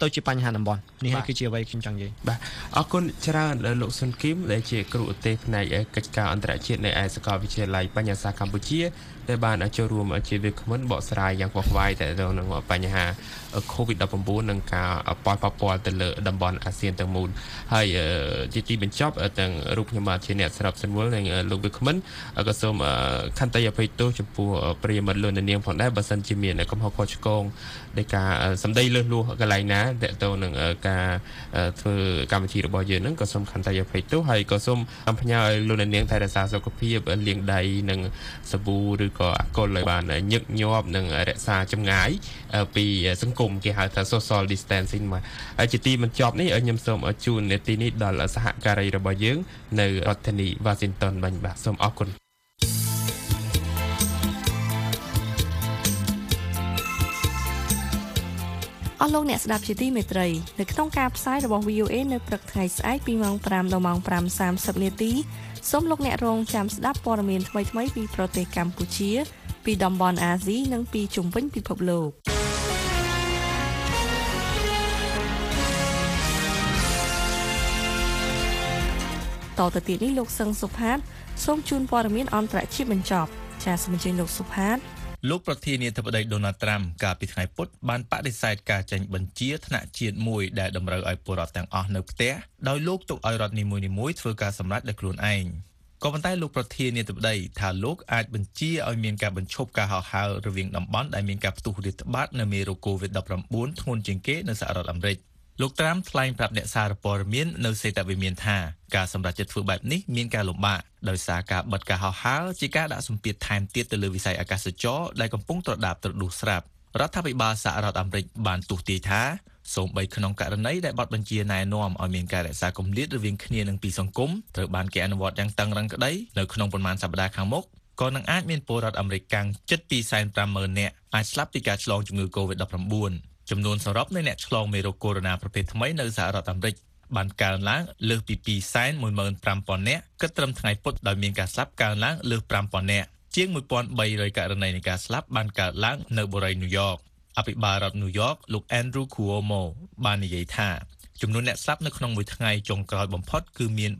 ទៅជាបញ្ហាតំបន់នេះហើយគឺជាអ្វីខ្ញុំចង់និយាយបាទអរគុណច្រើនលោកសុនគីមដែលជាគ្រូឧទ្ទេសផ្នែកកិច្ចការអន្តរជាតិនៅឯសាកលវិទ្យាល័យបញ្ញាសាស្ត្រកម្ពុជាដែលបានចូលរួមជាវាគ្មិនបកស្រាយយ៉ាងខ្វះខ្វាយទៅនឹងបញ្ហា COVID-19 និងការប៉ះពាល់ទៅលើតំបន់អាស៊ានទាំងមូលហើយជាទីបញ្ចប់ទាំងរូបខ្ញុំបាទជាអ្នកស្របសម្រួលនិងលោកវាគ្មិនក៏សូមខន្តីអភ័យទោសចំពោះប្រិយមិត្តលោកនាងផងដែរបើសិនជាមានកំហុសខុសឆ្គងនៃការសម្ដីលើសលួសកន្លែងណាតើទៅនឹងការធ្វើកម្មវិធីរបស់យើងហ្នឹងក៏សូមខន្តីអភ័យទោសហើយក៏សូមអំផ្ញើឲ្យលោកនាងថែរក្សាសុខភាពលាងដៃនិងសាប៊ូឬក៏អាល់កុលឲ្យបានញឹកញាប់និងរក្សាចម្ងាយពីសង្គមគេហៅថា social distancing មកហើយជាទីបញ្ចប់នេះខ្ញុំសូមជូននាទីនេះដល់សហការីរបស់យើងនៅរដ្ឋធានី Washington បាញ់បាទសូមអរគុណអស់លោកអ្នកស្ដាប់ជាទីមេត្រីនៅក្នុងការផ្សាយរបស់ VOA នៅព្រឹកថ្ងៃស្អែកពីម៉ោង 5 ដល់ម៉ោង 5:30 នាទីសូមលោកអ្នករងចាំស្ដាប់ព័ត៌មានថ្មីៗពីប្រទេសកម្ពុជាពីតំបន់អាស៊ីនិងពីជុំវិញពិភពលោកតទៅទៀតនេះលោកសឹងសុផាតសូមជូនព័ត៌មានអន្តរជាតិបញ្ចប់ចាសសូមអញ្ជើញលោកសុផាតលោកប្រធានាធិបតីដូណាល់ត្រាំកាលពីថ្ងៃពុធបានបដិសេធការចេញបញ្ជាថ្នាក់ជាតិមួយដែលតម្រូវឲ្យពលរដ្ឋទាំងអស់នៅផ្ទះដោយលោកទុកឲ្យរដ្ឋនីមួយៗធ្វើការសម្រេចដោយខ្លួនឯងក៏ប៉ុន្តែលោកប្រធានាធិបតីថាលោកអាចបញ្ជាឲ្យមានការបញ្ឈប់ការហោះហើររវាងតំបន់ដែលមានការផ្ទុះរាតត្បាតនៅមេរោគ COVID-19 ធ្ងន់ជាងគេនៅសហរដ្ឋអាមេរិកលោកត្រាំថ្លែងប្រាប់អ្នកសារព័ត៌មាននៅសេតវិមានថាការសម្រេចចិត្តធ្វើបែបនេះមានការលំបាកដោយសារការបិទការហោះហើរជាការដាក់សម្ពាធថែមទៀតទៅលើវិស័យអាកាសចរណ៍ដែលកំពុងត្រដាបត្រដួសស្រាប់រដ្ឋាភិបាលសហរដ្ឋអាមេរិកបានទស្សន៍ទាយថាសូម្បីក្នុងករណីដែលបទបញ្ជាណែនាំឲ្យមានការរក្សាគម្លាតរវាងគ្នានឹងពីសង្គមត្រូវបានគេអនុវត្តយ៉ាងតឹងរ៉ឹងក្តីនៅក្នុងប៉ុន្មានសប្តាហ៍ខាងមុខក៏នឹងអាចមានពលរដ្ឋអាមេរិកកាំងជិត 250,000 នាក់អាចស្លាប់ពីការឆ្លងជំងឺ COVID-19 ចំនួនសរុបនៃអ្នកឆ្លងមេរោគកូវីដ -19 ប្រភេទថ្មីនៅសហរដ្ឋអាមេរិកបានកើនឡើងលើសពី 215,000 នាក់គិតត្រឹមថ្ងៃពុធដោយមានការស្លាប់កើនឡើងលើស 5,000 នាក់ជាង 1,300 ករណីនៃការស្លាប់បានកើតឡើងនៅបូរីញូវយ៉កអភិបាលរដ្ឋញូវយ៉កលោក Andrew Cuomo បាននិយាយថាចំនួនអ្នកស្លាប់នៅក្នុងមួយថ្ងៃចុងក្រោយបំផុតគឺមាន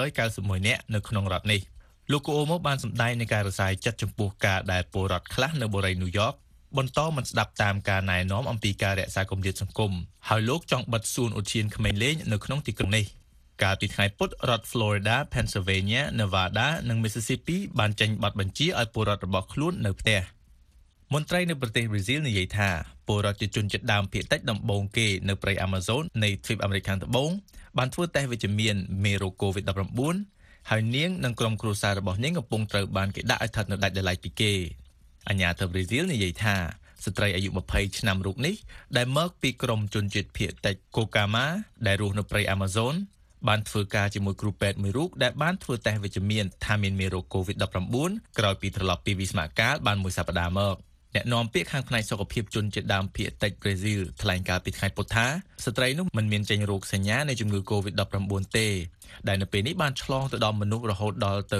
391 នាក់នៅក្នុងរដ្ឋនេះលោក Cuomo បានសម្ដែងនៃការរសាយចិត្តចំពោះការដែលពលរដ្ឋខ្លះនៅបូរីញូវយ៉កបន្តមិនស្ដាប់តាមការណែនាំអំពីការរក្សាគម្លាតសង្គមហើយលោកចង់បិទសួនឧទ្យានក្មេងលេងនៅក្នុងទីក្រុងនេះកាលពីថ្ងៃពុធរដ្ឋ Florida, Pennsylvania, Nevada និង Mississippi បានចេញបទបញ្ជាឲ្យពលរដ្ឋរបស់ខ្លួននៅផ្ទះមន្ត្រីនៅប្រទេសប្រេស៊ីលនិយាយថាពលរដ្ឋជាជនជាតិដើមភាគតិចដំបូងគេនៅព្រៃ Amazon នៃទ្វីបអាមេរិកខាងត្បូងបានធ្វើតេស្តវិជ្ជមានមេរោគ COVID-19 ហើយនាងនិងក្រុមគ្រួសាររបស់នាងកំពុងត្រូវបានគេដាក់ឲ្យស្ថិតនៅដាច់ដោយឡែកពីគេអាញាធិបតេយ្យប្រេស៊ីលនិយាយថាស្ត្រីអាយុ20ឆ្នាំរូបនេះដែលមកពីក្រុមជនជាតិភាគតិចកូកាម៉ាដែលរស់នៅព្រៃ Amazon បានធ្វើការជាមួយគ្រូពេទ្យមួយរូបដែលបានធ្វើតេស្តវិជ្ជមានថាមានមេរោគ COVID-19 ក្រោយពីត្រឡប់ពីវិស្មកាលបានមួយសប្តាហ៍មកអ្នកនាំពាក្យខាងផ្នែកសុខភាពជនជាតិដើមភាគតិចប្រេស៊ីលថ្លែងការពីថ្ងៃពុធថាស្ត្រីនោះមិនមានចេញរោគសញ្ញានៃជំងឺ COVID-19 ទេដែលនៅពេលនេះបានឆ្លងទៅដល់មនុស្សរហូតដល់ទៅ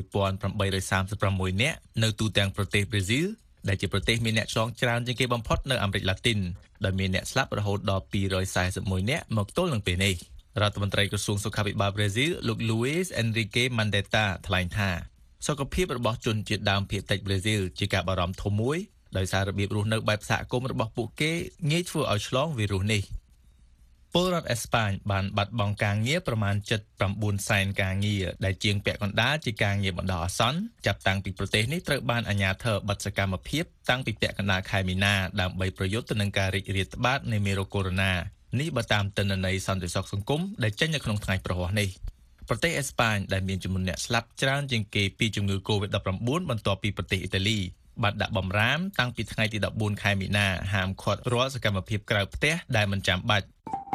6,836 នាក់នៅទូទាំងប្រទេសប្រេស៊ីលដែលជាប្រទេសមានអ្នកឆ្លងច្រើនជាងគេបំផុតនៅអាមេរិកឡាទីនដោយមានអ្នកស្លាប់រហូតដល់ 241 នាក់មកទល់នឹងពេលនេះរដ្ឋមន្ត្រីក្រសួងសុខាភិបាលប្រេស៊ីលលោក Luis Enrique Mandetta ថ្លែងថាសុខភាពរបស់ជនជាតិដើមភាគតិចប្រេស៊ីលជាការបារម្ភធំមួយដោយសាររបៀបរស់នៅបែបសហគមន៍របស់ពួកគេងាយធ្វើឲ្យឆ្លងវីរុសនេះពលរដ្ឋអេស្ប៉ាញបានបាត់បង់ការងារប្រមាណ 79 សែនការងារដែលជាងពាក់កណ្ដាលជាការងារបណ្ដោះអាសន្នចាប់តាំងពីប្រទេសនេះត្រូវបានអាជ្ញាធរបិទសកម្មភាពតាំងពីពាក់កណ្ដាលខែមីនាដើម្បីប្រយុទ្ធទៅនឹងការរីករាលត្បាតនៃមេរោគកូវីដ -19 នេះបើតាមទិន្នន័យសន្តិសុខសង្គមដែលចេញនៅក្នុងថ្ងៃប្រហ័សនេះប្រទេសអេស្ប៉ាញដែលមានចំនួនអ្នកស្លាប់ច្រើនជាងគេពីជំងឺ COVID-19 បន្ទាប់ពីប្រទេសអ៊ីតាលីបានដាក់បំរាមតាំងពីថ្ងៃទី 14 ខែមីនាហាមឃាត់រាល់សកម្មភាពក្រៅផ្ទះដែលមិនចាំបាច់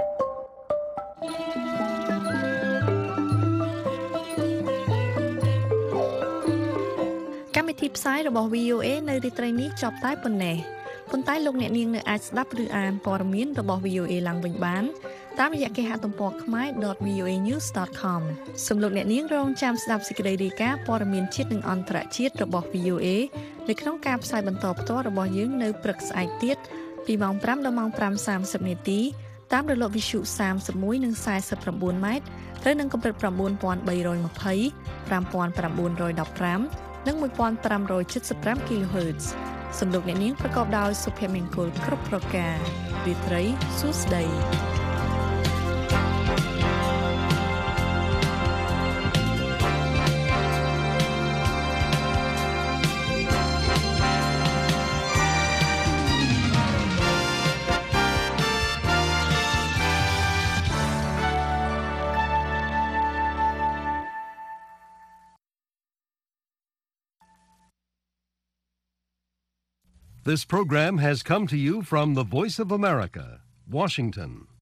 កម្មវិធីផ្សាយរបស់ VOA នៅរាត្រីនេះចប់តែប៉ុណ្ណេះប៉ុន្តែលោកអ្នកនាងនៅអាចស្ដាប់ឬអានព័ត៌មានរបស់ VOA ឡើងវិញបានតាមរយៈគេហទំព័រ khmer.voanews.com សូមលោកអ្នកនាងរងចាំស្ដាប់សេចក្តីរាយការណ៍ព័ត៌មានជាតិនិងអន្តរជាតិរបស់ VOA នៅក្នុងការផ្សាយបន្តផ្ទាល់របស់យើងនៅព្រឹកស្អែកទៀតពីម៉ោង 5 ដល់ម៉ោង 5:30 នាទីតាមរលកវិទ្យុ31និង49ម៉ែត្រត្រូវនឹងកម្រិត9320 5915និង1575 kHz សំឡេងអ្នកនាងប្រកបដោយសុភមង្គលគ្រប់ប្រការរាត្រីសួស្តី This program has come to you from the Voice of America, Washington.